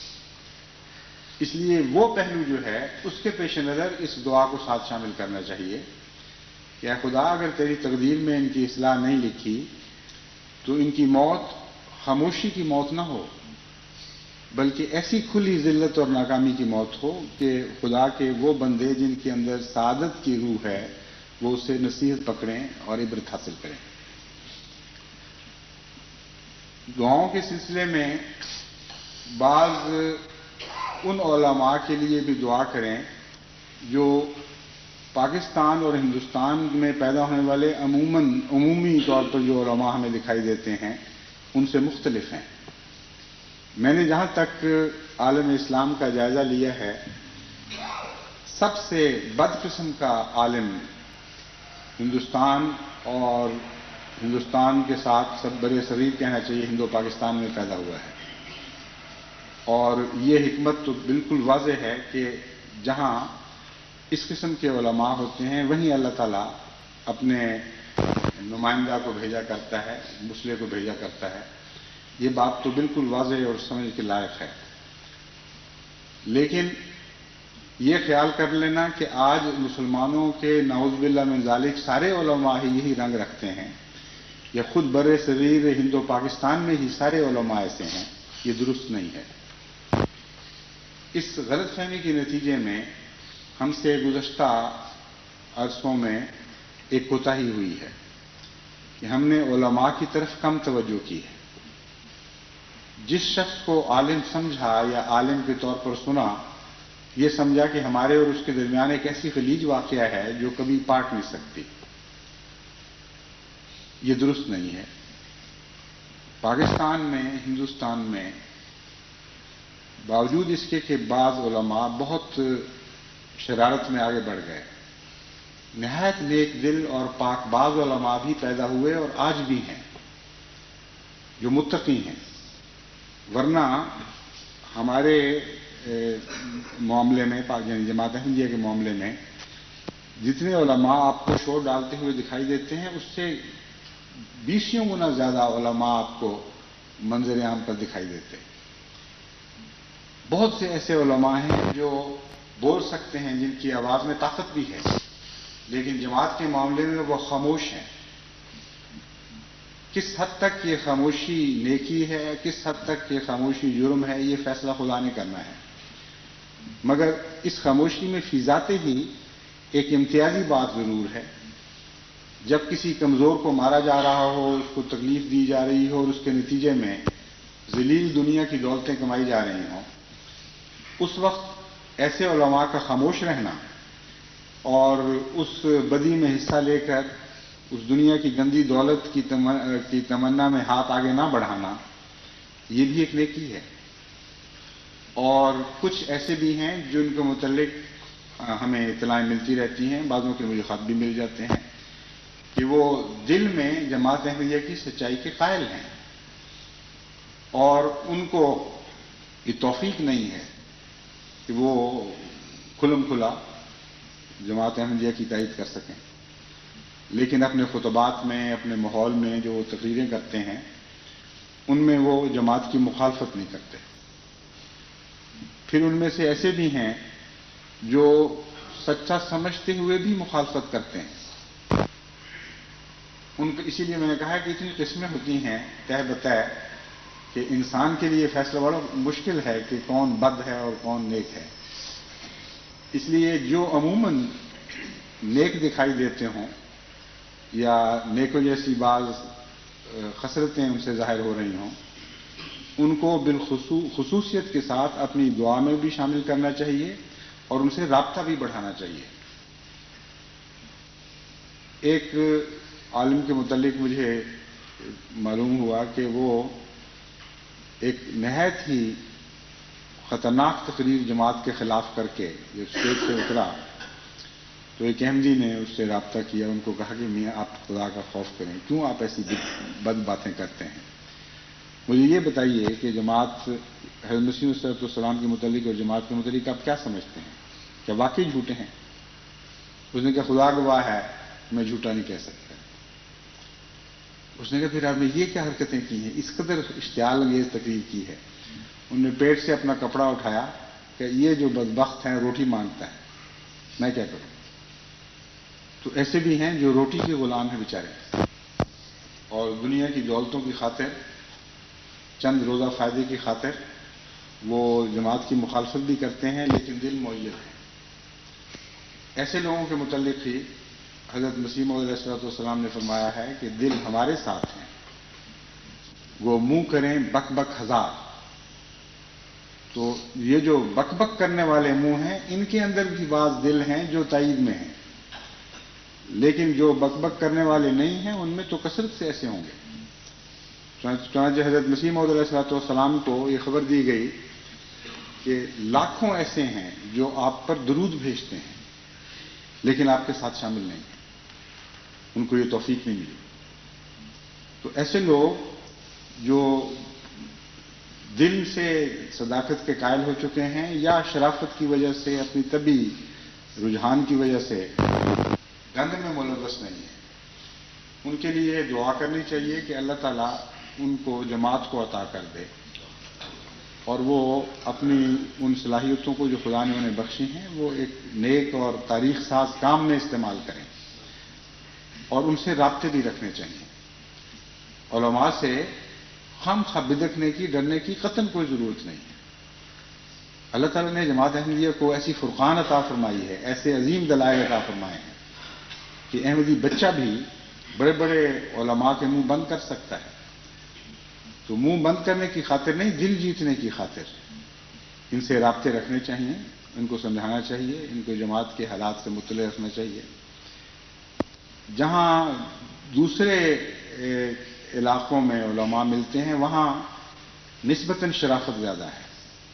[SPEAKER 1] اس لیے وہ پہلو جو ہے اس کے پیش نظر اس دعا کو ساتھ شامل کرنا چاہیے کہ اے خدا، اگر تیری تقدیر میں ان کی اصلاح نہیں لکھی تو ان کی موت خاموشی کی موت نہ ہو، بلکہ ایسی کھلی ذلت اور ناکامی کی موت ہو کہ خدا کے وہ بندے جن کے اندر سعادت کی روح ہے وہ اسے نصیحت پکڑیں اور عبرت حاصل کریں. دعاؤں کے سلسلے میں بعض ان علماء کے لیے بھی دعا کریں جو پاکستان اور ہندوستان میں پیدا ہونے والے عموماً عمومی طور پر جو علماء ہمیں دکھائی دیتے ہیں ان سے مختلف ہیں. میں نے جہاں تک عالم اسلام کا جائزہ لیا ہے، سب سے بد قسم کا عالم ہندوستان اور ہندوستان کے ساتھ سب برے صغیر کہنا چاہیے ہندو پاکستان میں پیدا ہوا ہے. اور یہ حکمت تو بالکل واضح ہے کہ جہاں اس قسم کے علماء ہوتے ہیں وہیں اللہ تعالیٰ اپنے نمائندہ کو بھیجا کرتا ہے، مسلح کو بھیجا کرتا ہے. یہ بات تو بالکل واضح اور سمجھ کے لائق ہے. لیکن یہ خیال کر لینا کہ آج مسلمانوں کے نعوذ باللہ من ذالک سارے علماء ہی یہی رنگ رکھتے ہیں، یا خود برے صغیر ہندو پاکستان میں ہی سارے علماء ایسے ہیں، یہ درست نہیں ہے. اس غلط فہمی کے نتیجے میں ہم سے گزشتہ عرصوں میں ایک کوتاہی ہوئی ہے کہ ہم نے علماء کی طرف کم توجہ کی ہے. جس شخص کو عالم سمجھا یا عالم کے طور پر سنا، یہ سمجھا کہ ہمارے اور اس کے درمیان ایک ایسی خلیج واقعہ ہے جو کبھی پاٹ نہیں سکتی. یہ درست نہیں ہے. پاکستان میں، ہندوستان میں باوجود اس کے کہ بعض علماء بہت شرارت میں آگے بڑھ گئے، نہایت نیک دل اور پاک باز علماء بھی پیدا ہوئے اور آج بھی ہیں جو متقی ہیں. ورنہ ہمارے معاملے میں، یعنی جماعت احمدیہ کے معاملے میں جتنے علماء آپ کو شور ڈالتے ہوئے دکھائی دیتے ہیں، اس سے بیسیوں گنا زیادہ علماء آپ کو منظر عام پر دکھائی دیتے ہیں. بہت سے ایسے علماء ہیں جو بول سکتے ہیں، جن کی آواز میں طاقت بھی ہے، لیکن جماعت کے معاملے میں وہ خاموش ہیں. کس حد تک یہ خاموشی نیکی ہے، کس حد تک یہ خاموشی جرم ہے، یہ فیصلہ خدا نے کرنا ہے. مگر اس خاموشی میں فی ذات ہی ایک امتیازی بات ضرور ہے. جب کسی کمزور کو مارا جا رہا ہو، اس کو تکلیف دی جا رہی ہو اور اس کے نتیجے میں ذلیل دنیا کی دولتیں کمائی جا رہی ہوں، اس وقت ایسے علماء کا خاموش رہنا اور اس بدی میں حصہ لے کر اس دنیا کی گندی دولت کی تمنا میں ہاتھ آگے نہ بڑھانا، یہ بھی ایک نیکی ہے. اور کچھ ایسے بھی ہیں جن کے متعلق ہمیں اطلاعیں ملتی رہتی ہیں، بعضوں کے مجھے خط بھی مل جاتے ہیں کہ وہ دل میں جماعت احمدیہ کی سچائی کے قائل ہیں اور ان کو یہ توفیق نہیں ہے کہ وہ کھلم کھلا جماعت احمدیہ کی تائید کر سکیں. لیکن اپنے خطبات میں، اپنے ماحول میں جو وہ تقریریں کرتے ہیں، ان میں وہ جماعت کی مخالفت نہیں کرتے. پھر ان میں سے ایسے بھی ہیں جو سچا سمجھتے ہوئے بھی مخالفت کرتے ہیں. ان کو اسی لیے میں نے کہا کہ اتنی قسمیں ہوتی ہیں تہ بتہ کہ انسان کے لیے فیصلہ بڑا مشکل ہے کہ کون بد ہے اور کون نیک ہے. اس لیے جو عموماً نیک دکھائی دیتے ہوں یا نیکوں جیسی بعض خصلتیں ان سے ظاہر ہو رہی ہوں، ان کو بالخصوصیت کے ساتھ اپنی دعا میں بھی شامل کرنا چاہیے اور ان سے رابطہ بھی بڑھانا چاہیے. ایک عالم کے متعلق مجھے معلوم ہوا کہ وہ ایک نہایت ہی خطرناک تقریر جماعت کے خلاف کر کے جب اسٹیج سے اترا تو ایک احمدی نے اس سے رابطہ کیا، ان کو کہا کہ میاں آپ خدا کا خوف کریں، کیوں آپ ایسی بد باتیں کرتے ہیں؟ مجھے یہ بتائیے کہ جماعت حضرت مسیح علیہ السلام کے متعلق اور جماعت کے متعلق آپ کیا سمجھتے ہیں؟ کیا واقعی جھوٹے ہیں؟ اس نے کہا خدا گواہ ہے میں جھوٹا نہیں کہہ سکتا. اس نے کہا پھر آپ نے یہ کیا حرکتیں کی ہیں، اس قدر اشتعال انگیز تقریر کی ہے. انہوں نے پیٹ سے اپنا کپڑا اٹھایا کہ یہ جو بدبخت ہیں روٹی مانگتا ہے، میں کیا کروں؟ تو ایسے بھی ہیں جو روٹی کے غلام ہیں بیچارے، اور دنیا کی دولتوں کی خاطر، چند روزہ فائدے کی خاطر وہ جماعت کی مخالفت بھی کرتے ہیں، لیکن دل معید ہے. ایسے لوگوں کے متعلق ہی حضرت مسیح موعود علیہ السلام نے فرمایا ہے کہ دل ہمارے ساتھ ہیں، وہ منہ کریں بک بک ہزار. تو یہ جو بک بک کرنے والے منہ ہیں، ان کے اندر بھی بعض دل ہیں جو تائید میں ہیں. لیکن جو بک بک کرنے والے نہیں ہیں ان میں تو کثرت سے ایسے ہوں گے. چنانچہ حضرت مسیح موعود علیہ الصلوۃ والسلام کو یہ خبر دی گئی کہ لاکھوں ایسے ہیں جو آپ پر درود بھیجتے ہیں لیکن آپ کے ساتھ شامل نہیں ہیں, ان کو یہ توفیق نہیں ملی. تو ایسے لوگ جو دل سے صداقت کے قائل ہو چکے ہیں یا شرافت کی وجہ سے, اپنی طبعی رجحان کی وجہ سے گند میں ملوث نہیں ہیں, ان کے لیے دعا کرنی چاہیے کہ اللہ تعالیٰ ان کو جماعت کو عطا کر دے اور وہ اپنی ان صلاحیتوں کو جو خدا نے انہیں بخشی ہیں وہ ایک نیک اور تاریخ ساز کام میں استعمال کریں, اور ان سے رابطے بھی رکھنے چاہیے. علماء سے خام خواہ بدکنے کی, ڈرنے کی قطعاً کوئی ضرورت نہیں ہے. اللہ تعالیٰ نے جماعت احمدیہ کو ایسی فرقان عطا فرمائی ہے, ایسے عظیم دلائل عطا فرمائے ہیں کہ احمدی بچہ بھی بڑے بڑے علماء کے منہ بند کر سکتا ہے. تو منہ بند کرنے کی خاطر نہیں, دل جیتنے کی خاطر ان سے رابطے رکھنے چاہیے, ان کو سمجھانا چاہیے, ان کو جماعت کے حالات سے مطلع رکھنا چاہیے. جہاں دوسرے علاقوں میں علماء ملتے ہیں وہاں نسبتاً شرافت زیادہ ہے.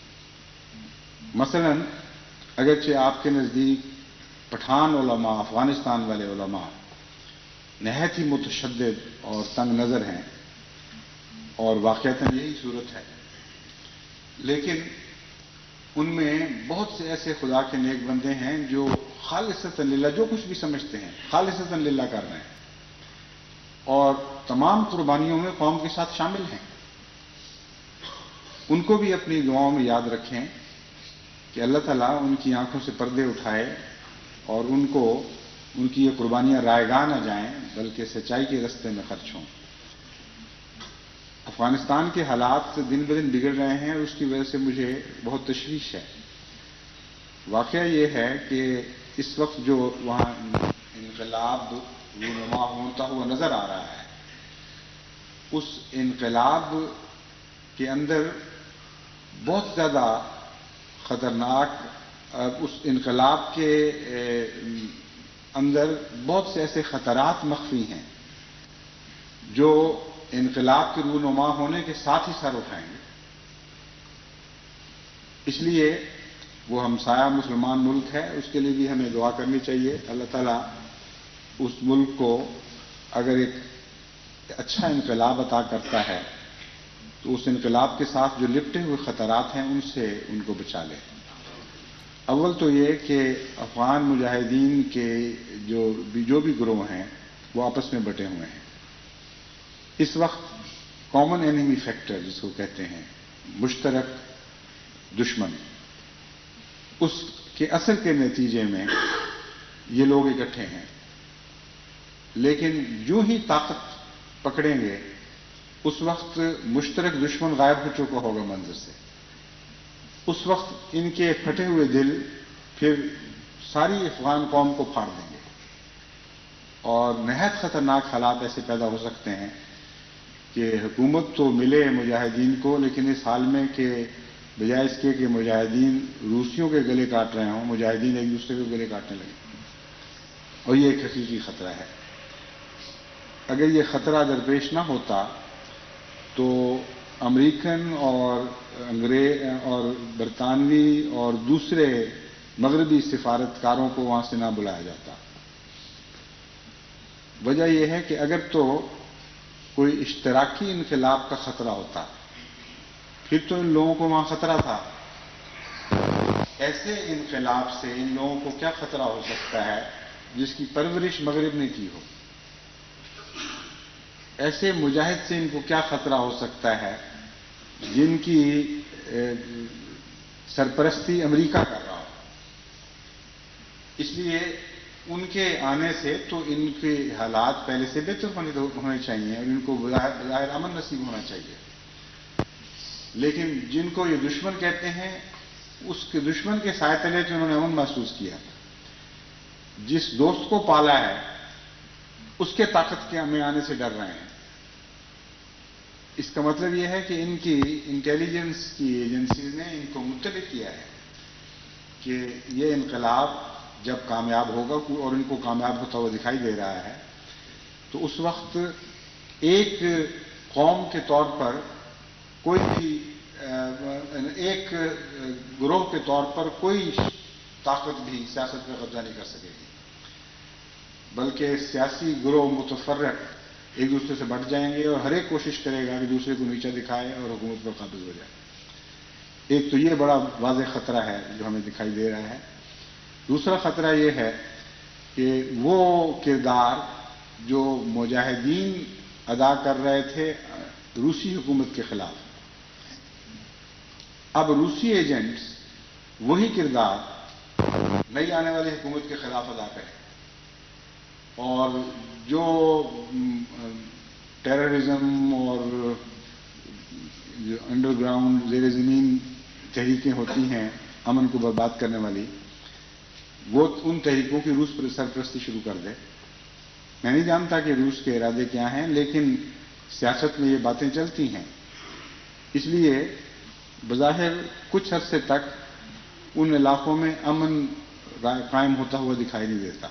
[SPEAKER 1] مثلا اگرچہ آپ کے نزدیک پٹھان علماء, افغانستان والے علماء نہایت ہی متشدد اور تنگ نظر ہیں, اور واقعتاً یہی صورت ہے, لیکن ان میں بہت سے ایسے خدا کے نیک بندے ہیں جو خالصتاً للہ جو کچھ بھی سمجھتے ہیں خالصتاً للہ کر رہے ہیں اور تمام قربانیوں میں قوم کے ساتھ شامل ہیں. ان کو بھی اپنی دعاؤں میں یاد رکھیں کہ اللہ تعالیٰ ان کی آنکھوں سے پردے اٹھائے اور ان کو ان کی یہ قربانیاں رائگاں نہ جائیں بلکہ سچائی کے رستے میں خرچ ہوں. افغانستان کے حالات دن بدن بگڑ رہے ہیں اور اس کی وجہ سے مجھے بہت تشویش ہے. واقعہ یہ ہے کہ اس وقت جو وہاں انقلاب رونما ہوتا ہوا نظر آ رہا ہے, اس انقلاب کے اندر بہت زیادہ خطرناک, اس انقلاب کے اندر بہت سے ایسے خطرات مخفی ہیں جو انقلاب کے رونما ہونے کے ساتھ ہی سر اٹھائیں گے. اس لیے وہ ہمسایہ مسلمان ملک ہے, اس کے لیے بھی ہمیں دعا کرنی چاہیے. اللہ تعالیٰ اس ملک کو اگر ایک اچھا انقلاب عطا کرتا ہے تو اس انقلاب کے ساتھ جو لپٹے ہوئے خطرات ہیں ان سے ان کو بچا لے. اول تو یہ کہ افغان مجاہدین کے جو بھی جو بھی گروہ ہیں وہ آپس میں بٹے ہوئے ہیں. اس وقت کامن اینیمی فیکٹر جس کو کہتے ہیں, مشترک دشمن, اس کے اثر کے نتیجے میں یہ لوگ اکٹھے ہیں. لیکن جو ہی طاقت پکڑیں گے اس وقت مشترک دشمن غائب ہو چکا ہوگا منظر سے. اس وقت ان کے پھٹے ہوئے دل پھر ساری افغان قوم کو پھاڑ دیں گے اور نہایت خطرناک حالات ایسے پیدا ہو سکتے ہیں کہ حکومت تو ملے مجاہدین کو, لیکن اس حال میں کہ بجائے اس کے کہ مجاہدین روسیوں کے گلے کاٹ رہے ہوں, مجاہدین ایک دوسرے کے گلے کاٹنے لگے. اور یہ ایک حقیقی خطرہ ہے. اگر یہ خطرہ درپیش نہ ہوتا تو امریکن اور انگریز اور برطانوی اور دوسرے مغربی سفارتکاروں کو وہاں سے نہ بلایا جاتا. وجہ یہ ہے کہ اگر تو کوئی اشتراکی انقلاب کا خطرہ ہوتا پھر تو ان لوگوں کو وہاں خطرہ تھا. ایسے انقلاب سے ان لوگوں کو کیا خطرہ ہو سکتا ہے جس کی پرورش مغرب نے کی ہو؟ ایسے مجاہد سے ان کو کیا خطرہ ہو سکتا ہے جن کی سرپرستی امریکہ کر رہا ہو؟ اس لیے ان کے آنے سے تو ان کے حالات پہلے سے بہتر ہونے چاہیے اور ان کو بظاہر امن نصیب ہونا چاہیے. لیکن جن کو یہ دشمن کہتے ہیں اس کے دشمن کے سائے تلے سے انہوں نے امن محسوس کیا. جس دوست کو پالا ہے اس کے طاقت کے ہمیں آنے سے ڈر رہے ہیں. اس کا مطلب یہ ہے کہ ان کی انٹیلیجنس کی ایجنسیز نے ان کو مطلع کیا ہے کہ یہ انقلاب جب کامیاب ہوگا اور ان کو کامیاب ہوتا ہوا دکھائی دے رہا ہے تو اس وقت ایک قوم کے طور پر کوئی بھی ایک گروہ کے طور پر کوئی طاقت بھی سیاست پر قبضہ نہیں کر سکے گی، بلکہ سیاسی گروہ متفرق ایک دوسرے سے بٹ جائیں گے اور ہر ایک کوشش کرے گا کہ دوسرے کو نیچا دکھائے اور حکومت پر قابض ہو جائے۔ ایک تو یہ بڑا واضح خطرہ ہے جو ہمیں دکھائی دے رہا ہے۔ دوسرا خطرہ یہ ہے کہ وہ کردار جو مجاہدین ادا کر رہے تھے روسی حکومت کے خلاف، اب روسی ایجنٹس وہی کردار نئی آنے والی حکومت کے خلاف ادا کریں، اور جو ٹیررزم اور جو انڈر گراؤنڈ زیر زمین تحریکیں ہوتی ہیں امن کو برباد کرنے والی، وہ ان تحریکوں کی روس پر سرپرستی شروع کر دے۔ میں نہیں جانتا کہ روس کے ارادے کیا ہیں، لیکن سیاست میں یہ باتیں چلتی ہیں، اس لیے بظاہر کچھ عرصے تک ان علاقوں میں امن قائم ہوتا ہوا دکھائی نہیں دیتا۔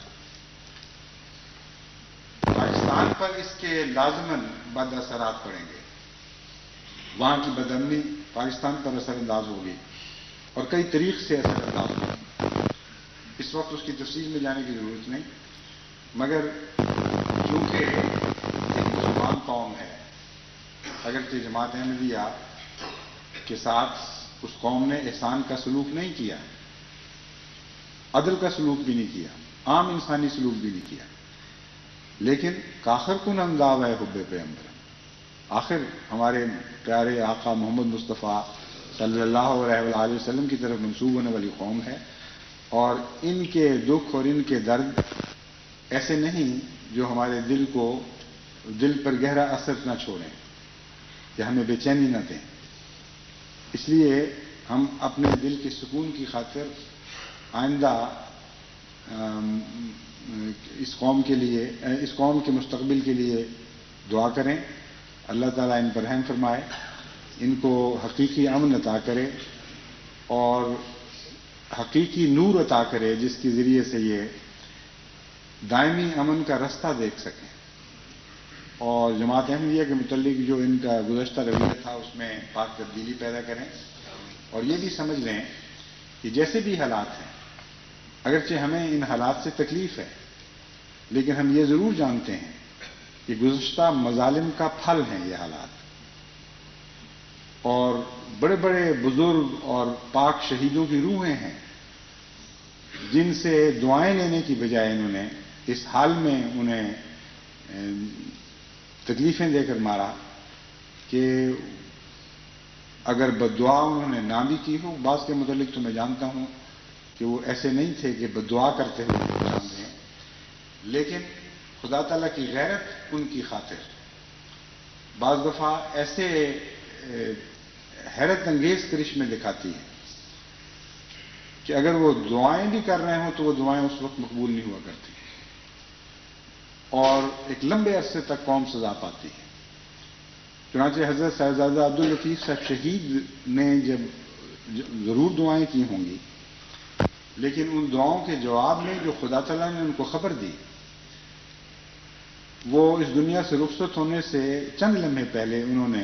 [SPEAKER 1] پاکستان پر اس کے لازماً بد اثرات پڑیں گے، وہاں کی بدامنی پاکستان پر اثر انداز ہوگی اور کئی طریق سے اثر انداز ہوگی۔ اس وقت اس کی تفصیل میں جانے کی ضرورت نہیں، مگر چونکہ ایک مسلمان قوم ہے، اگرچہ جماعت احمدیہ کے ساتھ اس قوم نے احسان کا سلوک نہیں کیا، عدل کا سلوک بھی نہیں کیا، عام انسانی سلوک بھی نہیں کیا، لیکن کاخر کن انداز ہے حب پیغمبر، آخر ہمارے پیارے آقا محمد مصطفیٰ صلی اللہ علیہ وآلہ وسلم کی طرف منسوب ہونے والی قوم ہے، اور ان کے دکھ اور ان کے درد ایسے نہیں جو ہمارے دل کو دل پر گہرا اثر نہ چھوڑیں یا ہمیں بے چینی نہ دیں۔ اس لیے ہم اپنے دل کے سکون کی خاطر آئندہ اس قوم کے لیے اس قوم کے مستقبل کے لیے دعا کریں، اللہ تعالیٰ ان پر رحم فرمائے، ان کو حقیقی امن عطا کرے اور حقیقی نور عطا کرے جس کے ذریعے سے یہ دائمی امن کا رستہ دیکھ سکیں، اور جماعت احمدیہ کے متعلق جو ان کا گزشتہ رویہ تھا اس میں پاک تبدیلی پیدا کریں، اور یہ بھی سمجھ لیں کہ جیسے بھی حالات ہیں، اگرچہ ہمیں ان حالات سے تکلیف ہے، لیکن ہم یہ ضرور جانتے ہیں کہ گزشتہ مظالم کا پھل ہیں یہ حالات، اور بڑے بڑے بزرگ اور پاک شہیدوں کی روحیں ہیں جن سے دعائیں لینے کی بجائے انہوں نے اس حال میں انہیں تکلیفیں دے کر مارا کہ اگر بد دعا انہوں نے نہ بھی کی ہو، بعض کے متعلق تو میں جانتا ہوں کہ وہ ایسے نہیں تھے کہ بد دعا کرتے ہوئے جانتے ہیں، لیکن خدا تعالیٰ کی غیرت ان کی خاطر بعض دفعہ ایسے حیرت انگیز کرشمے دکھاتی ہے کہ اگر وہ دعائیں بھی کر رہے ہوں تو وہ دعائیں اس وقت مقبول نہیں ہوا کرتی، اور ایک لمبے عرصے تک قوم سزا پاتی ہے۔ چنانچہ حضرت صاحبزادہ عبداللطیف صاحب شہید نے جب ضرور دعائیں کی ہوں گی، لیکن ان دعاؤں کے جواب میں جو خدا تعالیٰ نے ان کو خبر دی، وہ اس دنیا سے رخصت ہونے سے چند لمحے پہلے انہوں نے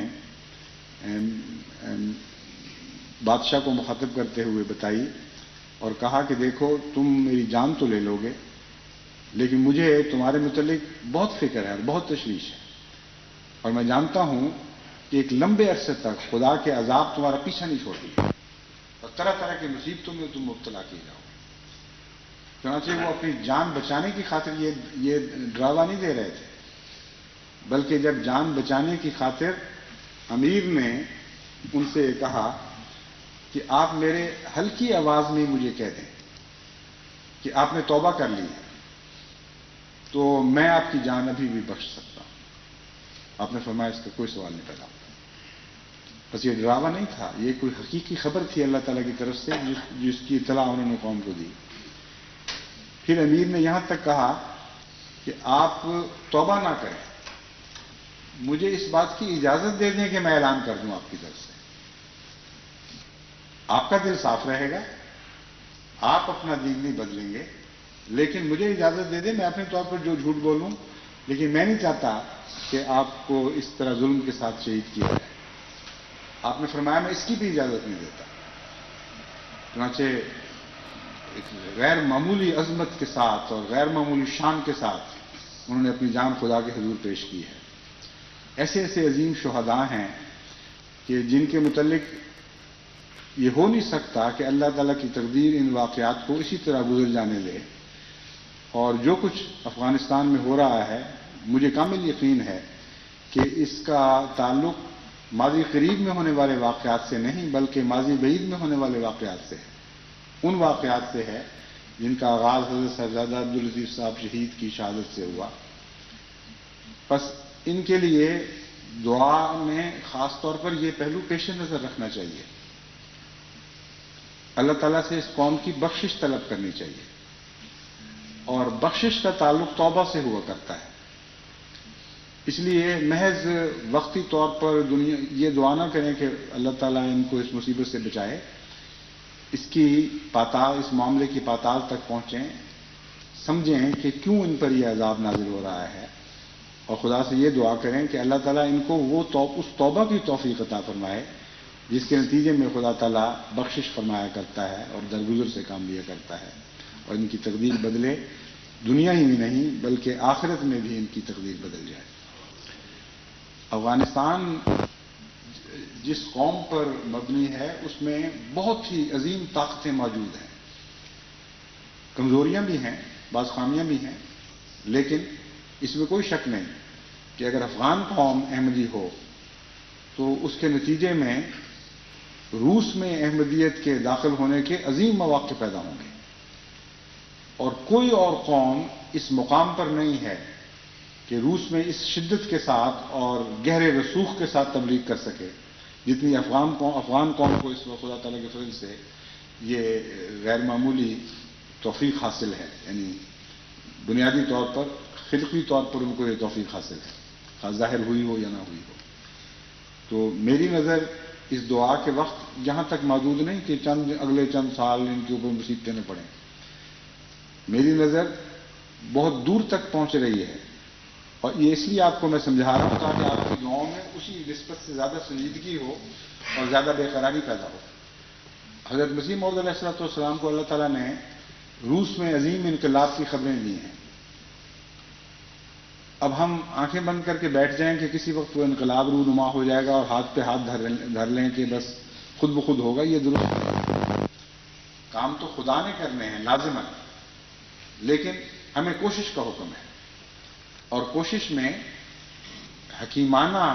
[SPEAKER 1] بادشاہ کو مخاطب کرتے ہوئے بتائی اور کہا کہ دیکھو تم میری جان تو لے لو گے، لیکن مجھے تمہارے متعلق بہت فکر ہے اور بہت تشویش ہے، اور میں جانتا ہوں کہ ایک لمبے عرصے تک خدا کے عذاب تمہارا پیچھا نہیں چھوڑتی اور طرح طرح کی مصیبتوں میں تم مبتلا کیے جاؤ۔ چنانچہ وہ اپنی جان بچانے کی خاطر یہ یہ ڈراوا نہیں دے رہے تھے، بلکہ جب جان بچانے کی خاطر امیر نے ان سے کہا کہ آپ میرے ہلکی آواز میں مجھے کہہ دیں کہ آپ نے توبہ کر لی ہے تو میں آپ کی جان ابھی بھی بخش سکتا ہوں، آپ نے فرمایا اس کا کوئی سوال نہیں پیدا ہوتا۔ بس یہ ڈراوا نہیں تھا، یہ کوئی حقیقی خبر تھی اللہ تعالیٰ کی طرف سے جس جس کی اطلاع انہوں نے قوم کو دی۔ پھر امیر نے یہاں تک کہا کہ آپ توبہ نہ کریں، مجھے اس بات کی اجازت دے دیں کہ میں اعلان کر دوں آپ کی طرف سے، آپ کا دل صاف رہے گا، آپ اپنا دین نہیں بدلیں گے، لیکن مجھے اجازت دے دیں میں اپنے طور پر جو جھوٹ بولوں، لیکن میں نہیں چاہتا کہ آپ کو اس طرح ظلم کے ساتھ شہید کیا جائے۔ آپ نے فرمایا میں اس کی بھی اجازت نہیں دیتا۔ چنانچہ ایک غیر معمولی عظمت کے ساتھ اور غیر معمولی شان کے ساتھ انہوں نے اپنی جان خدا کے حضور پیش کی ہے۔ ایسے ایسے عظیم شہداء ہیں کہ جن کے متعلق یہ ہو نہیں سکتا کہ اللہ تعالیٰ کی تقدیر ان واقعات کو اسی طرح گزر جانے لے، اور جو کچھ افغانستان میں ہو رہا ہے مجھے کامل یقین ہے کہ اس کا تعلق ماضی قریب میں ہونے والے واقعات سے نہیں بلکہ ماضی بعید میں ہونے والے واقعات سے ہے، ان واقعات سے ہے جن کا آغاز حضرت صاحبزادہ عبداللطیف صاحب شہید کی شہادت سے ہوا۔ بس ان کے لیے دعا میں خاص طور پر یہ پہلو پیش نظر رکھنا چاہیے، اللہ تعالیٰ سے اس قوم کی بخشش طلب کرنی چاہیے، اور بخشش کا تعلق توبہ سے ہوا کرتا ہے۔ اس لیے محض وقتی طور پر دنیا یہ دعا نہ کریں کہ اللہ تعالیٰ ان کو اس مصیبت سے بچائے، اس کی پاتال اس معاملے کی پاتال تک پہنچیں، سمجھیں کہ کیوں ان پر یہ عذاب نازل ہو رہا ہے، اور خدا سے یہ دعا کریں کہ اللہ تعالیٰ ان کو وہ اس توبہ کی توفیق عطا فرمائے جس کے نتیجے میں خدا تعالیٰ بخشش فرمایا کرتا ہے اور درگزر سے کام لیا کرتا ہے، اور ان کی تقدیر بدلے، دنیا ہی میں نہیں بلکہ آخرت میں بھی ان کی تقدیر بدل جائے۔ افغانستان جس قوم پر مبنی ہے اس میں بہت ہی عظیم طاقتیں موجود ہیں، کمزوریاں بھی ہیں، بعض خامیاں بھی ہیں، لیکن اس میں کوئی شک نہیں کہ اگر افغان قوم احمدی ہو تو اس کے نتیجے میں روس میں احمدیت کے داخل ہونے کے عظیم مواقع پیدا ہوں گے، اور کوئی اور قوم اس مقام پر نہیں ہے کہ روس میں اس شدت کے ساتھ اور گہرے رسوخ کے ساتھ تبلیغ کر سکے جتنی افغان قوم افغان قوم کو اس وقت خدا تعالیٰ کے فضل سے یہ غیر معمولی توفیق حاصل ہے، یعنی بنیادی طور پر خلقی طور پر ان کو یہ توفیق حاصل ہے، خاص ظاہر ہوئی ہو یا نہ ہوئی ہو۔ تو میری نظر اس دعا کے وقت یہاں تک محدود نہیں کہ چند اگلے چند سال ان کے اوپر مصیبتیں نہ پڑیں، میری نظر بہت دور تک پہنچ رہی ہے، اور یہ اس لیے آپ کو میں سمجھا رہا ہوں تاکہ آپ کی دعاؤں میں اسی نسبت سے زیادہ سنجیدگی ہو اور زیادہ بے قراری پیدا ہو۔ حضرت مسیح موعود علیہ الصلوۃ والسلام کو اللہ تعالیٰ نے روس میں عظیم انقلاب کی خبریں دی ہیں۔ اب ہم آنکھیں بند کر کے بیٹھ جائیں کہ کسی وقت وہ انقلاب رونما ہو جائے گا اور ہاتھ پہ ہاتھ دھر لیں کہ بس خود بخود ہوگا، یہ درست نہیں۔ کام تو خدا نے کرنے ہیں لازماً، لیکن ہمیں کوشش کا حکم ہے، اور کوشش میں حکیمانہ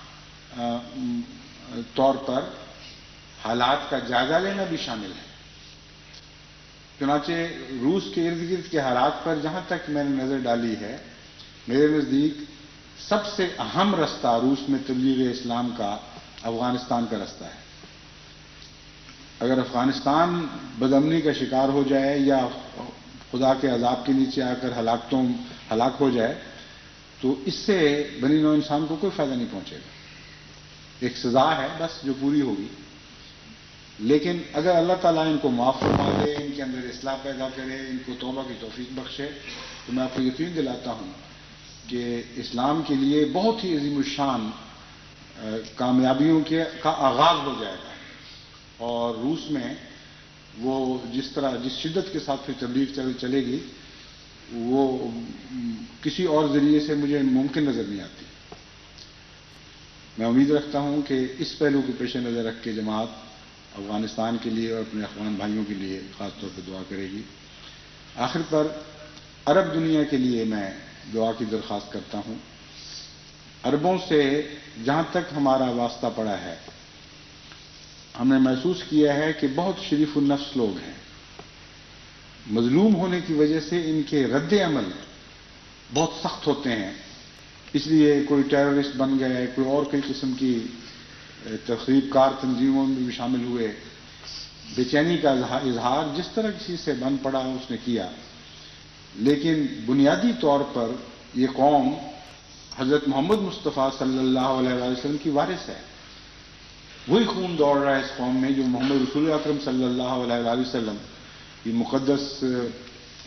[SPEAKER 1] طور پر حالات کا جائزہ لینا بھی شامل ہے۔ چنانچہ روس کے ارد گرد کے حالات پر جہاں تک میں نے نظر ڈالی ہے، میرے نزدیک سب سے اہم رستہ روس میں تبلیغ اسلام کا افغانستان کا رستہ ہے۔ اگر افغانستان بدامنی کا شکار ہو جائے یا خدا کے عذاب کے نیچے آ کر ہلاکتوں ہلاک ہو جائے تو اس سے بنی نوع انسان کو کوئی فائدہ نہیں پہنچے گا، ایک سزا ہے بس جو پوری ہوگی۔ لیکن اگر اللہ تعالیٰ ان کو معاف فرما دے، ان کے اندر اصلاح پیدا کرے، ان کو توبہ کی توفیق بخشے، تو میں آپ کو یقین دلاتا ہوں کہ اسلام کے لیے بہت ہی عظیم الشان کامیابیوں کے کا آغاز ہو جائے گا، اور روس میں وہ جس طرح جس شدت کے ساتھ پھر تبلیغ چل چلے گی وہ کسی اور ذریعے سے مجھے ممکن نظر نہیں آتی۔ میں امید رکھتا ہوں کہ اس پہلو کو پیش نظر رکھ کے جماعت افغانستان کے لیے اور اپنے افغان بھائیوں کے لیے خاص طور پہ دعا کرے گی۔ آخر پر عرب دنیا کے لیے میں دعا کی درخواست کرتا ہوں۔ عربوں سے جہاں تک ہمارا واسطہ پڑا ہے، ہم نے محسوس کیا ہے کہ بہت شریف النفس لوگ ہیں، مظلوم ہونے کی وجہ سے ان کے رد عمل بہت سخت ہوتے ہیں، اس لیے کوئی ٹیررسٹ بن گئے، کوئی اور کئی قسم کی تخریب کار تنظیموں میں بھی شامل ہوئے، بے چینی کا اظہار جس طرح کسی سے بن پڑا اس نے کیا۔ لیکن بنیادی طور پر یہ قوم حضرت محمد مصطفیٰ صلی اللہ علیہ وسلم کی وارث ہے، وہی خون دوڑ رہا ہے اس قوم میں جو محمد رسول اکرم صلی اللہ علیہ وسلم کی مقدس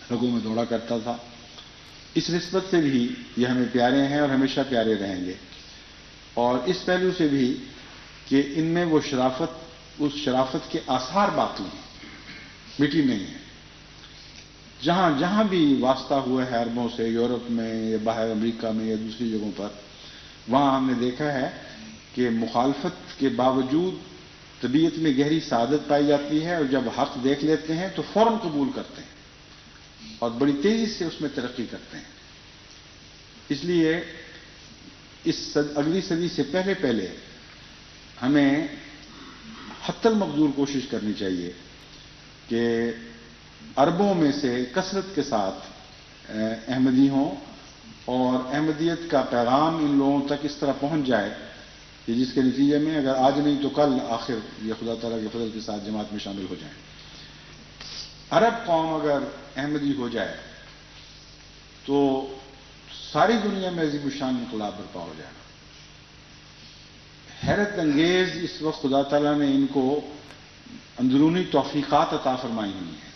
[SPEAKER 1] رگوں میں دوڑا کرتا تھا. اس نسبت سے بھی یہ ہمیں پیارے ہیں اور ہمیشہ پیارے رہیں گے، اور اس پہلو سے بھی کہ ان میں وہ شرافت، اس شرافت کے آثار باقی ہیں، مٹی نہیں ہے. جہاں جہاں بھی واسطہ ہوا ہے عربوں سے، یورپ میں یا باہر امریکہ میں یا دوسری جگہوں پر، وہاں ہم نے دیکھا ہے کہ مخالفت کے باوجود طبیعت میں گہری سعادت پائی جاتی ہے، اور جب حق دیکھ لیتے ہیں تو فوراً قبول کرتے ہیں اور بڑی تیزی سے اس میں ترقی کرتے ہیں. اس لیے اس اگلی صدی سے پہلے پہلے ہمیں حتی المقدور کوشش کرنی چاہیے کہ عربوں میں سے کثرت کے ساتھ احمدی ہوں، اور احمدیت کا پیغام ان لوگوں تک اس طرح پہنچ جائے کہ جس کے نتیجے میں اگر آج نہیں تو کل آخر یہ خدا تعالیٰ کے فضل کے ساتھ جماعت میں شامل ہو جائیں. عرب قوم اگر احمدی ہو جائے تو ساری دنیا میں عظیم الشان انقلاب برپا ہو جائے گا. حیرت انگیز اس وقت خدا تعالیٰ نے ان کو اندرونی توفیقات عطا فرمائی ہوئی ہیں،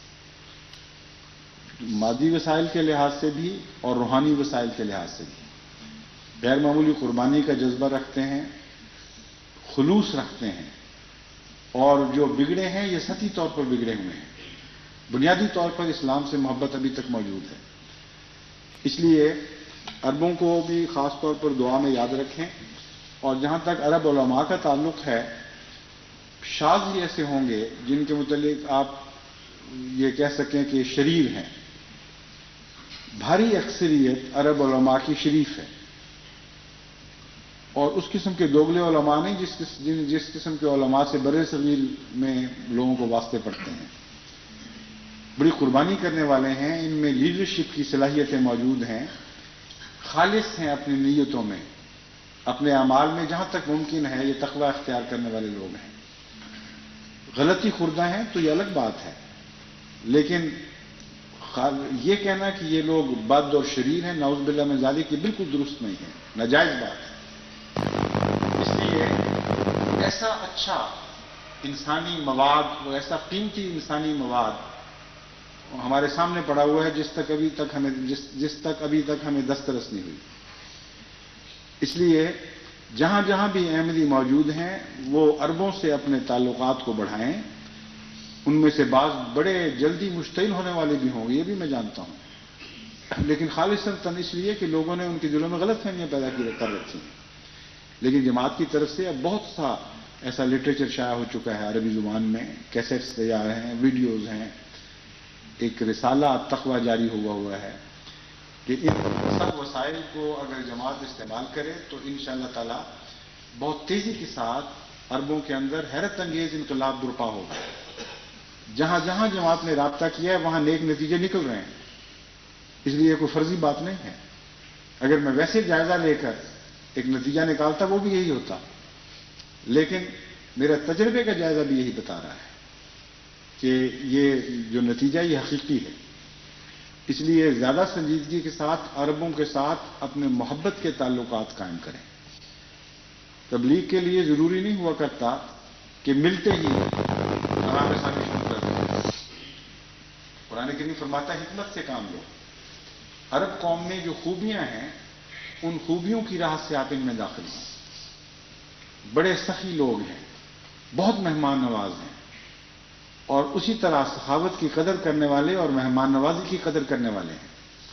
[SPEAKER 1] مادی وسائل کے لحاظ سے بھی اور روحانی وسائل کے لحاظ سے بھی. غیر معمولی قربانی کا جذبہ رکھتے ہیں، خلوص رکھتے ہیں، اور جو بگڑے ہیں یہ سطحی طور پر بگڑے ہوئے ہیں. بنیادی طور پر اسلام سے محبت ابھی تک موجود ہے. اس لیے عربوں کو بھی خاص طور پر دعا میں یاد رکھیں. اور جہاں تک عرب علماء کا تعلق ہے، شاذ ہی ایسے ہوں گے جن کے متعلق آپ یہ کہہ سکیں کہ شریر ہیں. بھاری اکثریت عرب علماء کی شریف ہے، اور اس قسم کے دوگلے علماء نہیں جس جس قسم کے علماء سے برے صغیر میں لوگوں کو واسطے پڑتے ہیں. بڑی قربانی کرنے والے ہیں، ان میں لیڈرشپ کی صلاحیتیں موجود ہیں، خالص ہیں اپنی نیتوں میں، اپنے اعمال میں جہاں تک ممکن ہے یہ تقوی اختیار کرنے والے لوگ ہیں. غلطی خوردہ ہیں تو یہ الگ بات ہے، لیکن یہ کہنا کہ یہ لوگ بد اور شریر ہیں، نعوذ باللہ من ذالک، یہ بالکل درست نہیں ہے، ناجائز بات ہے. اس لیے ایسا اچھا انسانی مواد، ایسا قیمتی انسانی مواد ہمارے سامنے پڑا ہوا ہے جس تک ابھی تک ہمیں جس جس تک ابھی تک ہمیں دسترس نہیں ہوئی. اس لیے جہاں جہاں بھی احمدی موجود ہیں وہ عربوں سے اپنے تعلقات کو بڑھائیں. ان میں سے بعض بڑے جلدی مشتعل ہونے والے بھی ہوں گے، یہ بھی میں جانتا ہوں، لیکن خالصتاً اس لیے کہ لوگوں نے ان کے دلوں میں غلط فہمیاں پیدا کر رکھی ہیں. لیکن جماعت کی طرف سے اب بہت سا ایسا لٹریچر شائع ہو چکا ہے عربی زبان میں، کیسٹس تیار ہیں، ویڈیوز ہیں، ایک رسالہ تقویٰ جاری ہوا ہوا ہے کہ ان سب وسائل کو اگر جماعت استعمال کرے تو انشاءاللہ تعالی بہت تیزی کے ساتھ عربوں کے اندر حیرت انگیز انقلاب برپا ہوگا. جہاں جہاں جماعت نے رابطہ کیا ہے وہاں نیک نتیجے نکل رہے ہیں. اس لیے کوئی فرضی بات نہیں ہے. اگر میں ویسے جائزہ لے کر ایک نتیجہ نکالتا وہ بھی یہی ہوتا، لیکن میرا تجربے کا جائزہ بھی یہی بتا رہا ہے کہ یہ جو نتیجہ یہ حقیقی ہے. اس لیے زیادہ سنجیدگی کے ساتھ عربوں کے ساتھ اپنے محبت کے تعلقات قائم کریں. تبلیغ کے لیے ضروری نہیں ہوا کرتا کہ ملتے ہی آرام ثانی شروع کر دیں. قرآن کریم فرماتا ہے حکمت سے کام لو. عرب قوم میں جو خوبیاں ہیں ان خوبیوں کی راہ سے آپ ان میں داخل ہیں. بڑے سخی لوگ ہیں، بہت مہمان نواز ہیں، اور اسی طرح سخاوت کی قدر کرنے والے اور مہمان نوازی کی قدر کرنے والے ہیں.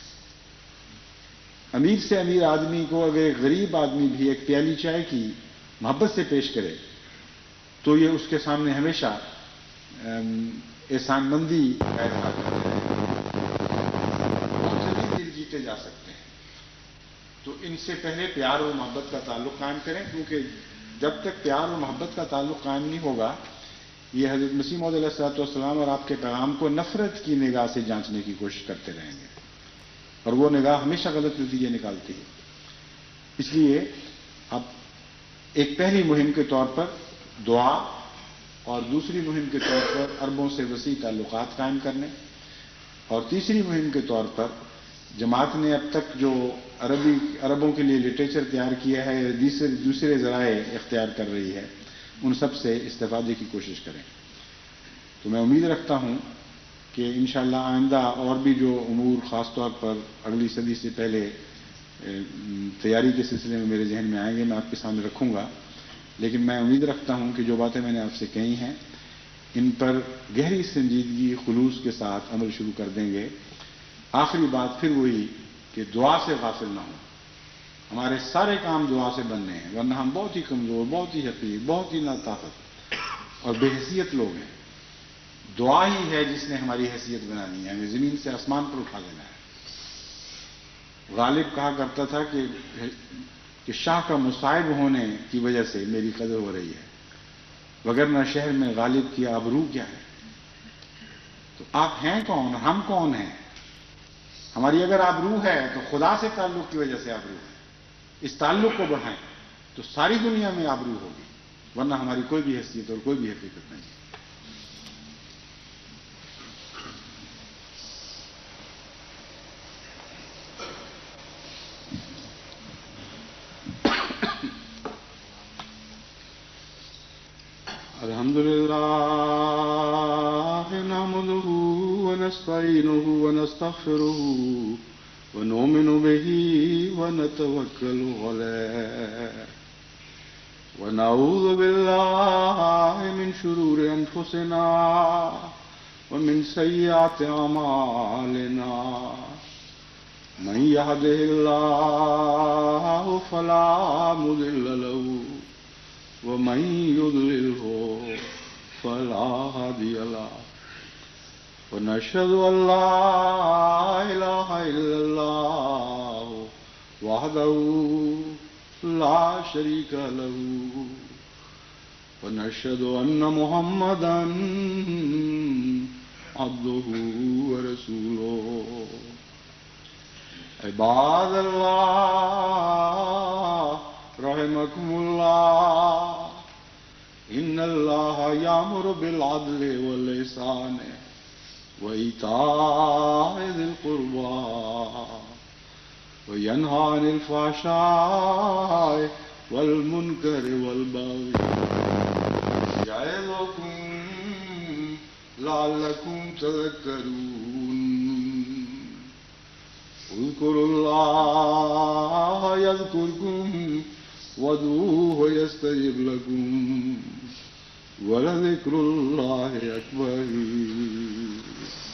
[SPEAKER 1] امیر سے امیر آدمی کو اگر ایک غریب آدمی بھی ایک پیالی چائے کی محبت سے پیش کرے تو یہ اس کے سامنے ہمیشہ احسان مندی کا اظہار کرتا ہے. بہت جلدی دل جیتے جا سکتے ہیں. تو ان سے پہلے پیار اور محبت کا تعلق قائم کریں، کیونکہ جب تک پیار اور محبت کا تعلق قائم نہیں ہوگا یہ حضرت مسیح موعود علیہ الصلوۃ والسلام اور آپ کے پیغام کو نفرت کی نگاہ سے جانچنے کی کوشش کرتے رہیں گے، اور وہ نگاہ ہمیشہ غلط نتیجے نکالتی ہے. اس لیے اب ایک پہلی مہم کے طور پر دعا اور دوسری مہم کے طور پر عربوں سے وسیع تعلقات قائم کرنے، اور تیسری مہم کے طور پر جماعت نے اب تک جو عربی عربوں کے لیے لٹریچر تیار کیا ہے، دوسرے دوسرے ذرائع اختیار کر رہی ہے، ان سب سے استفادے کی کوشش کریں. تو میں امید رکھتا ہوں کہ انشاءاللہ آئندہ اور بھی جو امور خاص طور پر اگلی صدی سے پہلے تیاری کے سلسلے میں میرے ذہن میں آئیں گے میں آپ کے سامنے رکھوں گا، لیکن میں امید رکھتا ہوں کہ جو باتیں میں نے آپ سے کہی ہیں ان پر گہری سنجیدگی خلوص کے ساتھ عمل شروع کر دیں گے۔ آخری بات پھر وہی کہ دعا سے غافل نہ ہوں، ہمارے سارے کام دعا سے بننے ہیں، ورنہ ہم بہت ہی کمزور، بہت ہی حقیر، بہت ہی ناطاقت اور بے حیثیت لوگ ہیں۔ دعا ہی ہے جس نے ہماری حیثیت بنانی ہے، ہمیں زمین سے آسمان پر اٹھا دینا ہے۔ غالب کہا کرتا تھا کہ کہ شاہ کا مصائب ہونے کی وجہ سے میری قدر ہو رہی ہے، وگرنہ شہر میں غالب کی آبرو کیا ہے۔ تو آپ ہیں کون، ہم کون ہیں؟ ہماری اگر آبرو ہے تو خدا سے تعلق کی وجہ سے آبرو ہے، اس تعلق کو بڑھائیں تو ساری دنیا میں آبرو ہوگی، ورنہ ہماری کوئی بھی حیثیت اور کوئی بھی حقیقت نہیں۔ الحمد للہ نحمده ونستعینه ونستغفره ونؤمن به ونتوکل علیہ ونعوذ باللہ من شرور انفسنا ومن سیئات اعمالنا من يهده الله فلا مضل له ومن يضلله فلا هادي له ونشهد أن لا إله إلا الله وحده لا شريك له ونشهد أن محمدا عبده ورسوله عباد الله رحمكم الله إن الله يأمر بالعدل والإحسان وإيتاء ذي القربى وينهى عن الفحشاء والمنكر والبغي يعظكم لعلكم تذكرون اذكروا الله يذكركم وادعوه يستجب لكم ولذكر الله أكبر